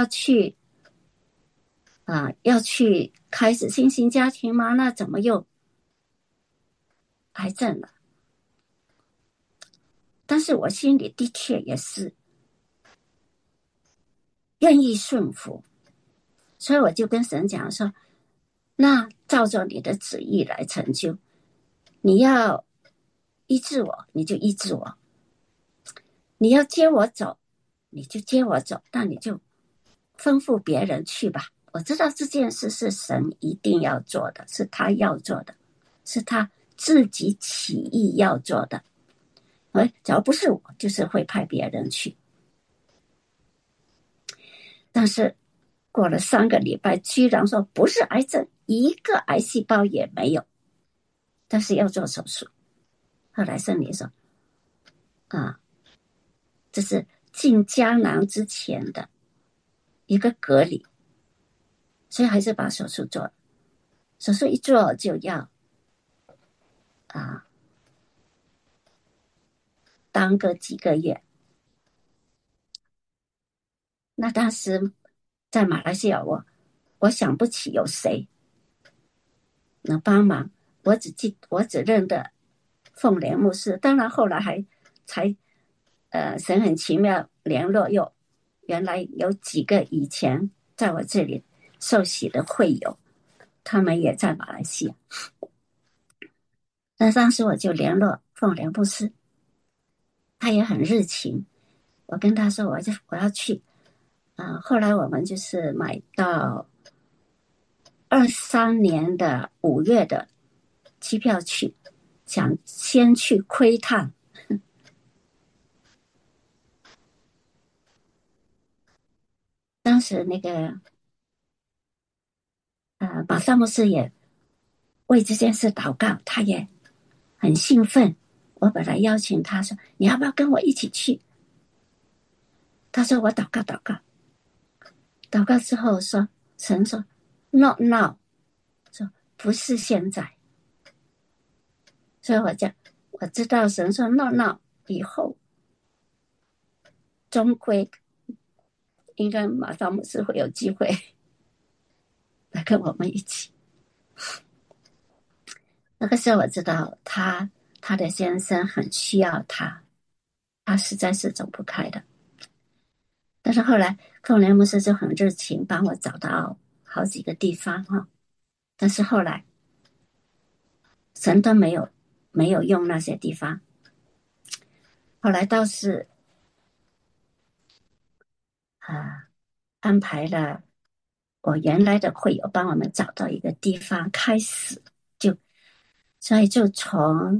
要去开始新型家庭吗？那怎么又癌症了？”但是我心里的确也是愿意顺服，所以我就跟神讲说：“那照着你的旨意来成就，你要医治我，你就医治我；你要接我走，你就接我走，那你就吩咐别人去吧。我知道这件事是神一定要做的，是他要做的，是他自己起意要做的。只要不是我，就是会派别人去。但是过了3个礼拜，居然说不是癌症，一个癌细胞也没有，但是要做手术。后来圣灵说这是进胶囊之前的一个隔离，所以还是把手术做了。手术一做就要当个几个月。那当时在马来西亚，我想不起有谁能帮忙，我只认得凤莲牧师，当然后来才神很奇妙联络，原来有几个以前在我这里受洗的会友，他们也在马来西亚。那当时我就联络凤莲牧师，他也很热情，我跟他说我要去后来我们就是买到23年5月的机票去，想先去窥探。当时那个马萨牧师也为这件事祷告，他也很兴奋。我本来邀请他说你要不要跟我一起去，他说我祷告祷告之后说神说 not now， 说不是现在。所以我知道神说 not now， 以后终归应该马萨姆斯会有机会来跟我们一起。那个时候我知道他的先生很需要他实在是走不开的。但是后来凤莲牧师就很热情，帮我找到好几个地方但是后来神都没有用那些地方。后来倒是安排了我原来的会友帮我们找到一个地方开始，所以就从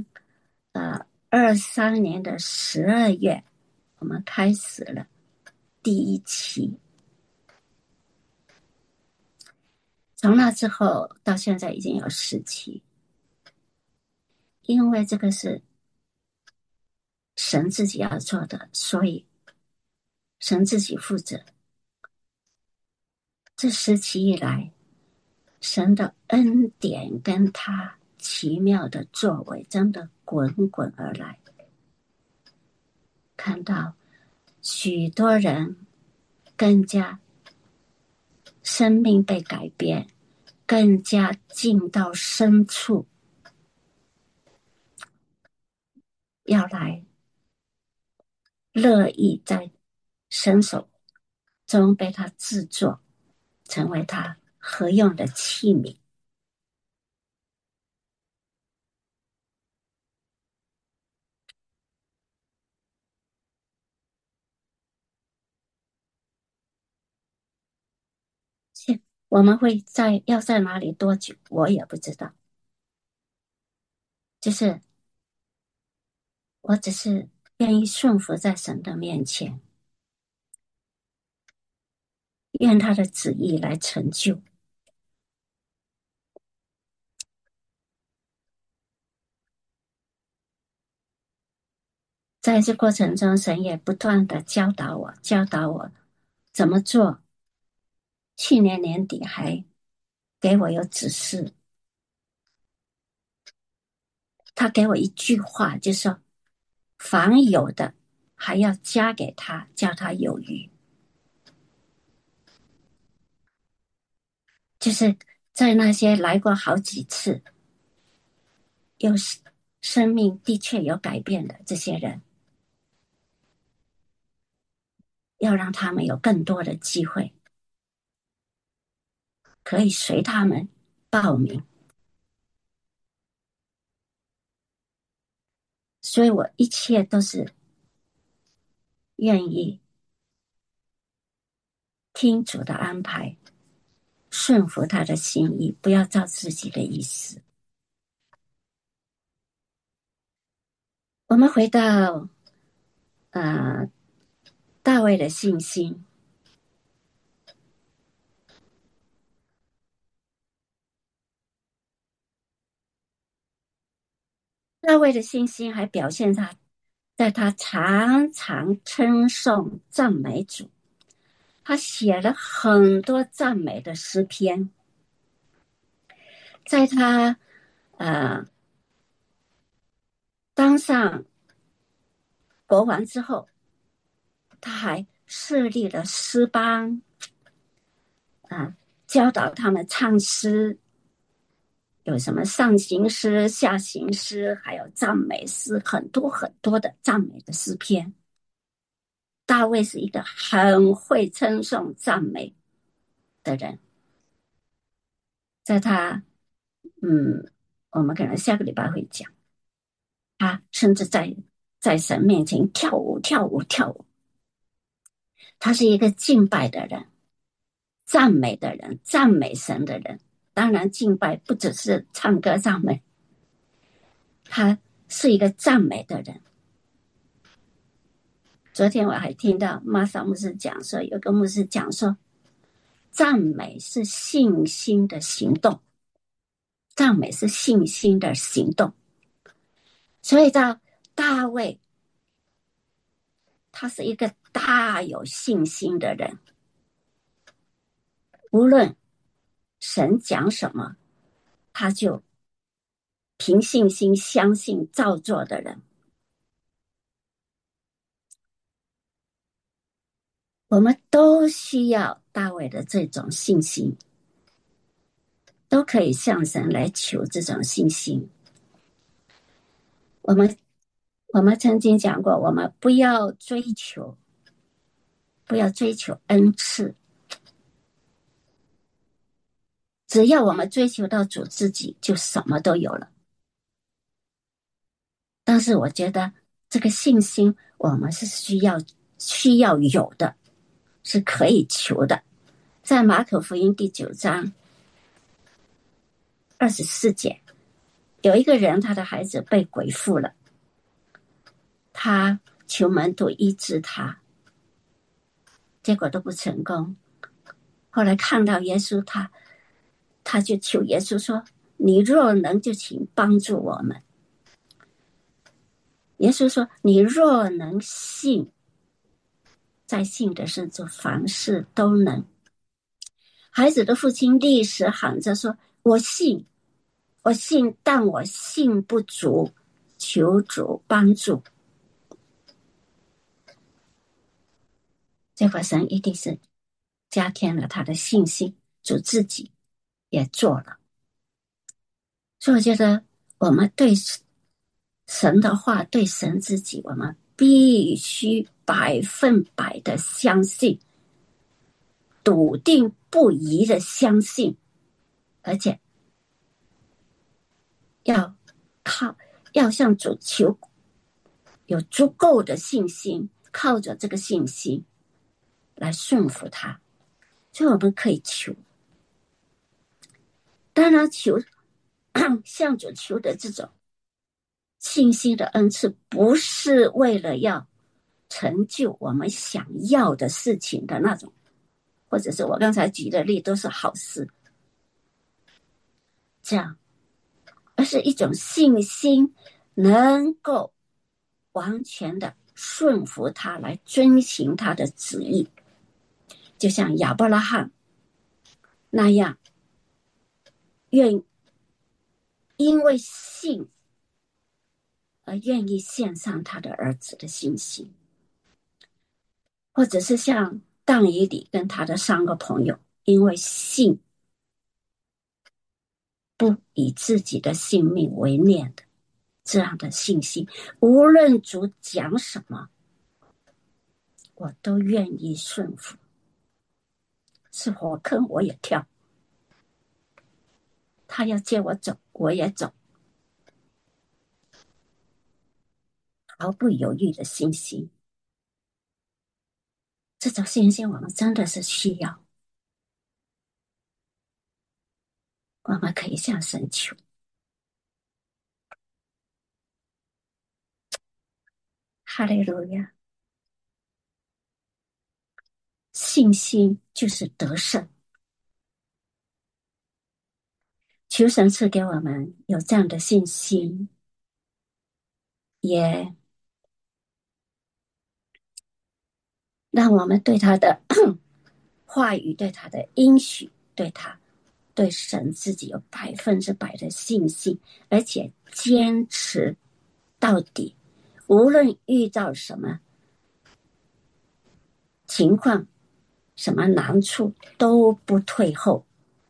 23年的12月，我们开始了第1期。 从那之后到现在已经有17，因为这个是神自己要做的，所以神自己负责。这17以来，神的恩典跟他奇妙的作为真的滚滚而来，看到许多人更加生命被改变，更加进到深处，要来乐意在伸手中被他制作，成为他合用的器皿。我们会要在哪里多久，我也不知道。就是我只是愿意顺服在神的面前，愿他的旨意来成就。在这过程中，神也不断的教导我怎么做。去年年底还给我有指示，他给我一句话，就说凡有的还要加给他，叫他有余。就是在那些来过好几次，有生命的确有改变的这些人，要让他们有更多的机会，可以随他们报名。所以我一切都是愿意听主的安排，顺服他的心意，不要照自己的意思。我们回到呃大卫的信心。大卫的信心还表现在他常常称颂赞美主，他写了很多赞美的诗篇。在他当上国王之后，他还设立了诗班，教导他们唱诗，有什么上行诗、下行诗，还有赞美诗，很多很多的赞美的诗篇。大卫是一个很会称颂赞美的人，在他我们可能下个礼拜会讲，他甚至在神面前跳舞跳舞跳舞。他是一个敬拜的人，赞美的人，赞美神的人。当然敬拜不只是唱歌赞美，他是一个赞美的人。昨天我还听到马萨牧师讲说，有个牧师讲说，赞美是信心的行动，赞美是信心的行动。所以到大卫，他是一个大有信心的人，无论神讲什么，他就凭信心相信照做的人。我们都需要大卫的这种信心，都可以向神来求这种信心。我们曾经讲过，我们不要追求恩赐，只要我们追求到主自己，就什么都有了。但是我觉得这个信心我们是需要有的，是可以求的。在马可福音第9章24节，有一个人，他的孩子被鬼附了，他求门徒医治他，结果都不成功。后来看到耶稣， 他就求耶稣说：你若能，就请帮助我们。耶稣说：你若能信，在信的时候凡事都能。孩子的父亲立时喊着说：我信，我信，但我信不足，求主帮助。这个神一定是加添了他的信心，主自己也做了。所以我觉得我们对神的话，对神自己，我们必须100%的相信，笃定不疑的相信，而且要靠，要向主求，有足够的信心，靠着这个信心来顺服他。所以我们可以求，当然求向主求的这种信心的恩赐，不是为了要成就我们想要的事情的那种，或者是我刚才举的例都是好事，这样，而是一种信心，能够完全的顺服他，来遵行他的旨意，就像亚伯拉罕那样，因为信而愿意献上他的儿子的信心，或者是像但以理跟他的3个朋友，因为信不以自己的性命为念的这样的信心，无论主讲什么，我都愿意顺服，是火坑我也跳，他要接我走我也走，毫不犹豫的信心。这种信心我们真的是需要，我们可以向神求。哈利路亚！信心就是得胜，求神赐给我们有这样的信心，也让我们对他的话语，对他的应许，对神自己有100%的信心，而且坚持到底，无论遇到什么情况、什么难处，都不退后，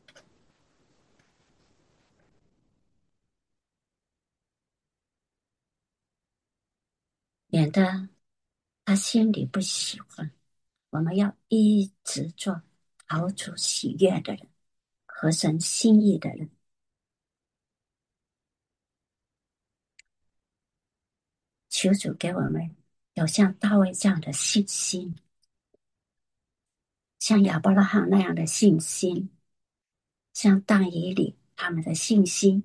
免得他心里不喜欢。我们要一直做讨主喜悦的人，合神心意的人。求主给我们有像大卫这样的信心，像亚伯拉罕那样的信心，像但以理他们的信心，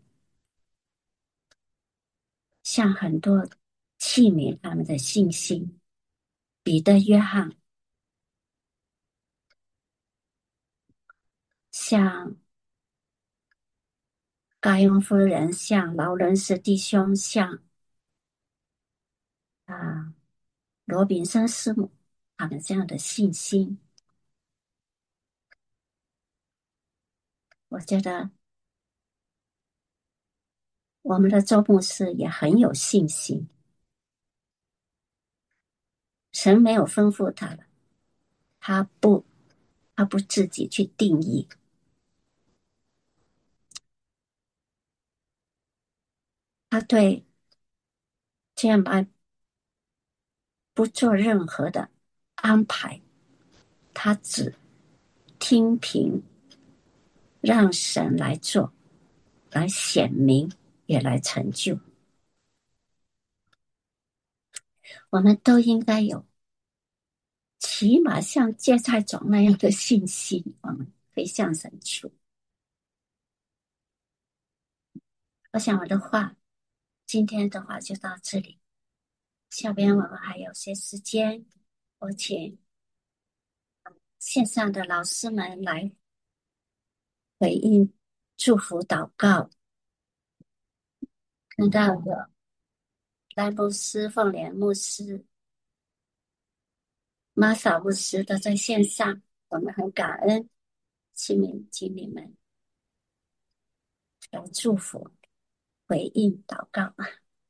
像很多器皿他们的信心，彼得、约翰，像盖翁夫人，像劳伦斯弟兄，像罗宾森师母，他们这样的信心，我觉得我们的周牧师也很有信心。神没有吩咐他了，他不自己去定义，他对这样不做任何的安排，他只听凭，让神来做，来显明，也来成就。我们都应该有起码像芥菜种那样的信心，我们可以向神求。我想我的话，今天的话就到这里，下边我们还有些时间，我请线上的老师们来回应祝福祷告，看到有莱布斯、凤莲牧师、玛嫂牧师都在线上，我们很感恩，请你们来祝福、回应祷告啊！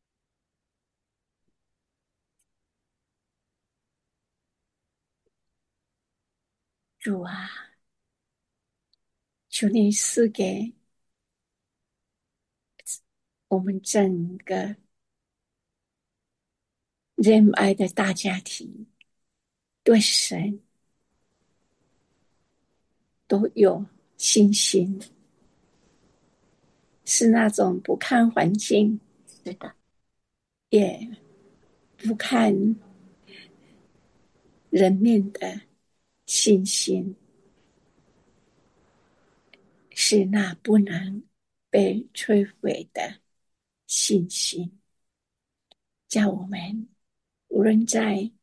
主啊，求你赐给我们整个仁爱的大家庭，对神都有信心，是那种不看环境，是的，也不看人面的信心，是那不能被摧毁的信心，叫我们无论在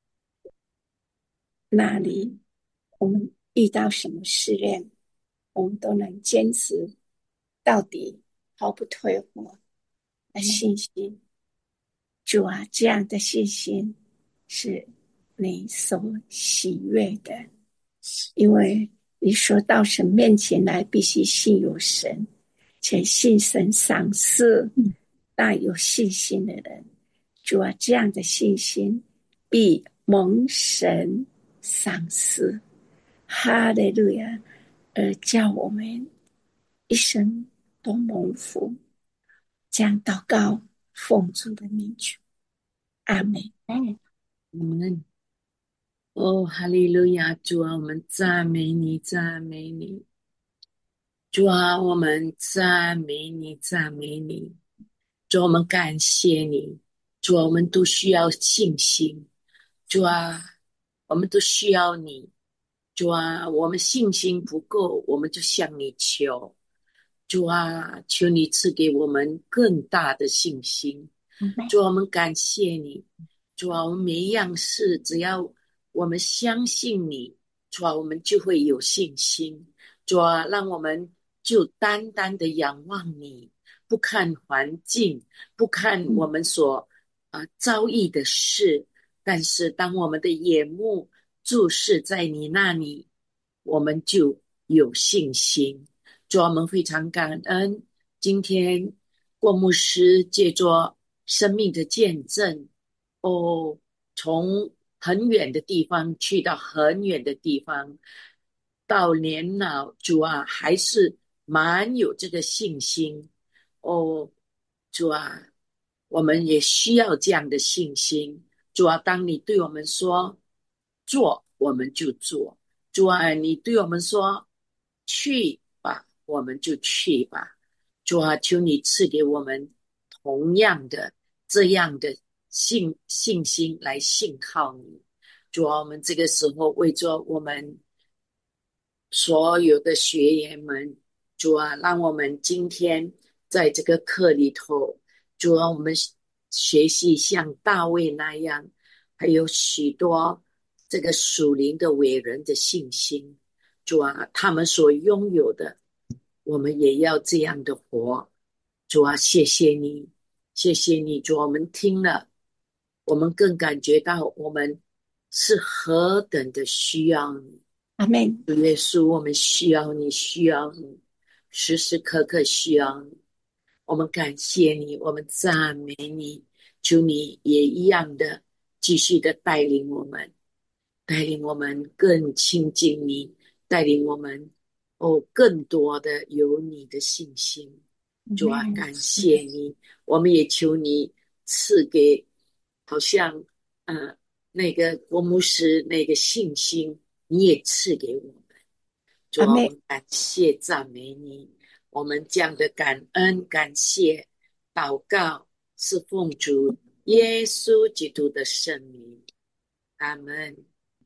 哪里，我们遇到什么试炼，我们都能坚持到底，毫不退缩的信心。主啊，这样的信心是你所喜悦的，因为你说到神面前来，必须信有神，且信神赏赐大有信心的人。主啊，这样的信心必蒙神赏赐。哈利路亚！叫我们一生都蒙福。这样祷告，奉主的名求，阿门。 我们哦，哈利路亚！主啊，我们赞美你，赞美你。主啊，我们赞美你，赞美你。主啊，我们感谢你。主啊，我们都需要信心。主啊，我们都需要你。主啊，我们信心不够，我们就向你求。主啊，求你赐给我们更大的信心。主啊，我们感谢你。主啊，我们每一样事，只要我们相信你，主啊，我们就会有信心。主啊，让我们就单单的仰望你，不看环境，不看我们所遭遇的事，但是当我们的眼目注视在你那里，我们就有信心。主啊，我们非常感恩，今天郭牧师借着生命的见证，哦，从很远的地方去到很远的地方，到年老，主啊，还是蛮有这个信心。哦，主啊，我们也需要这样的信心。主啊，当你对我们说做，我们就做。主啊，你对我们说去吧，我们就去吧。主啊，求你赐给我们同样的这样的信心来信靠你。主啊，我们这个时候为着我们所有的学员们，主啊，让我们今天在这个课里头，主啊，我们学习像大卫那样，还有许多这个属灵的伟人的信心。主啊，他们所拥有的，我们也要这样的活。主啊，谢谢你，谢谢你，主啊，我们听了，我们更感觉到我们是何等的需要你。 阿门。 主耶稣，我们需要你，需要你，时时刻刻需要你。我们感谢你，我们赞美你，求你也一样的继续的带领我们，带领我们更亲近你，带领我们更多的有你的信心。主啊，感谢你，我们也求你赐给，好像那个国牧师那个信心，你也赐给我们。主啊，我阿门。 们感谢赞美你，我们这样的感恩感谢祷告是奉主耶稣基督的圣名，阿门。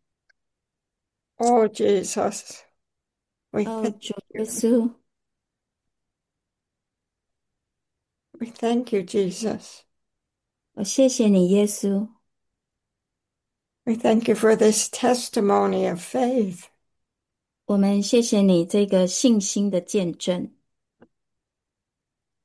Oh, Jesus, we 哦， thank 主耶 you. 稣， We thank you, Jesus. 我谢谢你，耶稣， We thank you for this testimony of faith. 我们谢谢你这个信心的见证。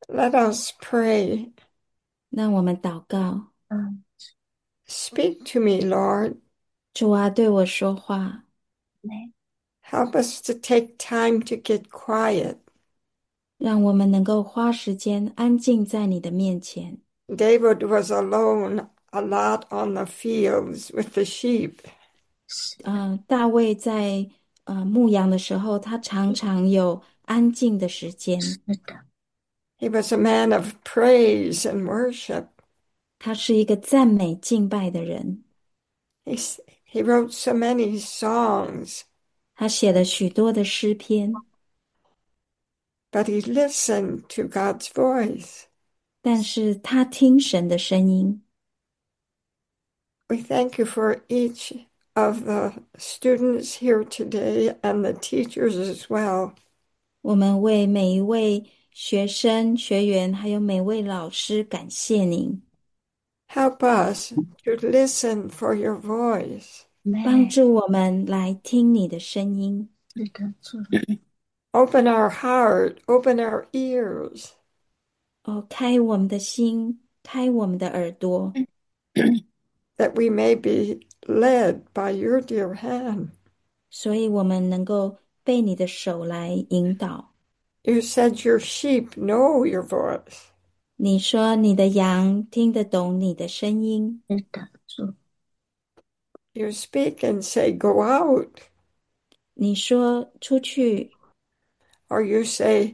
Let us pray. 让我们祷告。 嗯， Speak to me, Lord. 主啊，对我说话， 没 Help us to take time to get quiet. 让我们能够花时间安静在你的面前。 David was alone a lot on the fields with the sheep. 是的， 大卫在牧羊的时候，他常常有安静的时间。 是的， He was a man of praise and worship. 他是一个赞美敬拜的人， He wrote so many songs, 他写了许多的诗篇， but he listened to God's voice. 但是他听神的声音。 We thank you for each of the students here today and the teachers as well. 我们为每一位学生、学员，还有每位老师感谢您， Help us to listen for your voice. 帮没助我们来听你的声音。 是的，主， Open our heart, open our ears, 哦，开我们的心，开我们的耳朵， that we may be led by your dear hand. 所以我们能够被你的手来引导。 You said your sheep know your voice. 你说你的羊听得懂你的声音， 是的，主， You speak and say, go out, 你说出去， or you say,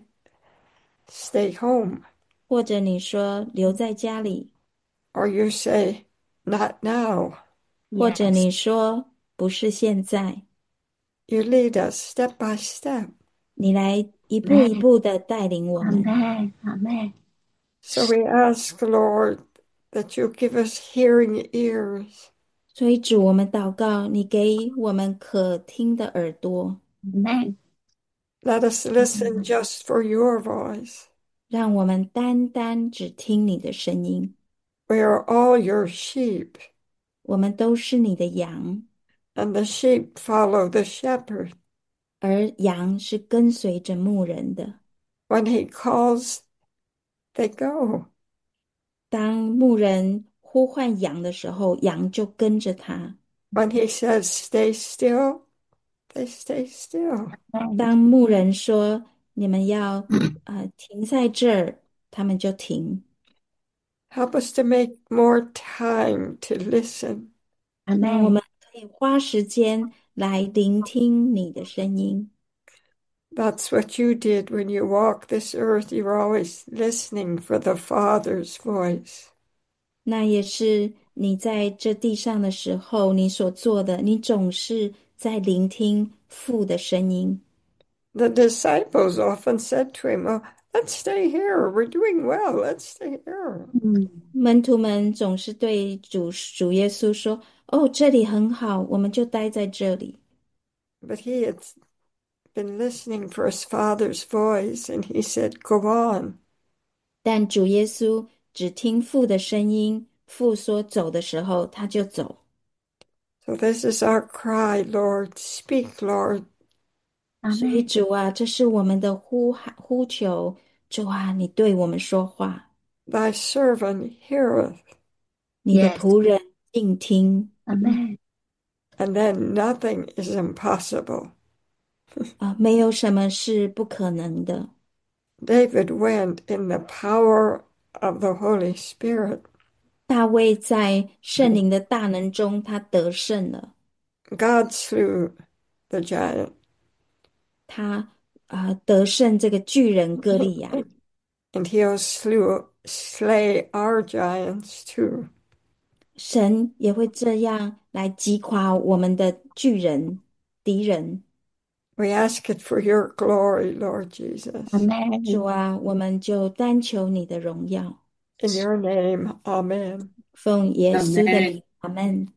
stay home, 或者你说留在家里， or you say, not now. 或者 yes， 你说不是现在， You lead us step by step. 你来一步一没步的带领我阿们。 妹阿妹， So we ask, Lord, that you give us hearing ears. 所以主，我们祷告，你给我们可听的耳朵， 妹， Let us listen just for your voice. 让我们单单只听你的声音。 We are all your sheep, 我们都是你的羊， and the sheep follow the shepherd. 而羊是跟随着牧人的。 When he calls, they go. 当牧人呼唤羊的时候，羊就跟着他； When he says, stay still, they stay still. 妹， 当牧人说你们要停在这儿，他们就停。 Help us to make more time to listen. 阿妹， 让我们可以花时间来聆听你的声音。 That's what you did when you walked this earth. You were always listening for the Father's voice. 那也是你在这地上的时候，你所做的，你总是在聆听父的声音。 The disciples often said to him, oh, let's stay here. We're doing well. Let's stay here. 嗯， 门徒们总是对主耶稣说：“哦，这里很好，我们就待在这里。” But he had been listening for his Father's voice, and he said, go on. 但主耶稣只听父的声音，父说走的时候，他就走。 So this is our cry, Lord. Speak, Lord. 所以阿妹， 主啊，这是我们的呼喊呼求。主啊，你对我们说话， Thy servant heareth. 你的 yes， 仆人静听。 阿妹， And then nothing is impossible. 没有什么是不可能的。 David went in the power of the Holy Spirit. 大卫在圣灵的大能中，他得胜了。 God slew the giant, 他得胜这个巨人歌利亚。 and he'll slay our giants too. 神也会这样来击垮我们的巨人、敌人。 We ask it for your glory, Lord 阿 Jesus. 妹， 主啊，我们就单求你的荣耀， In your name, amen. 奉耶稣的 Amen. 名，阿门。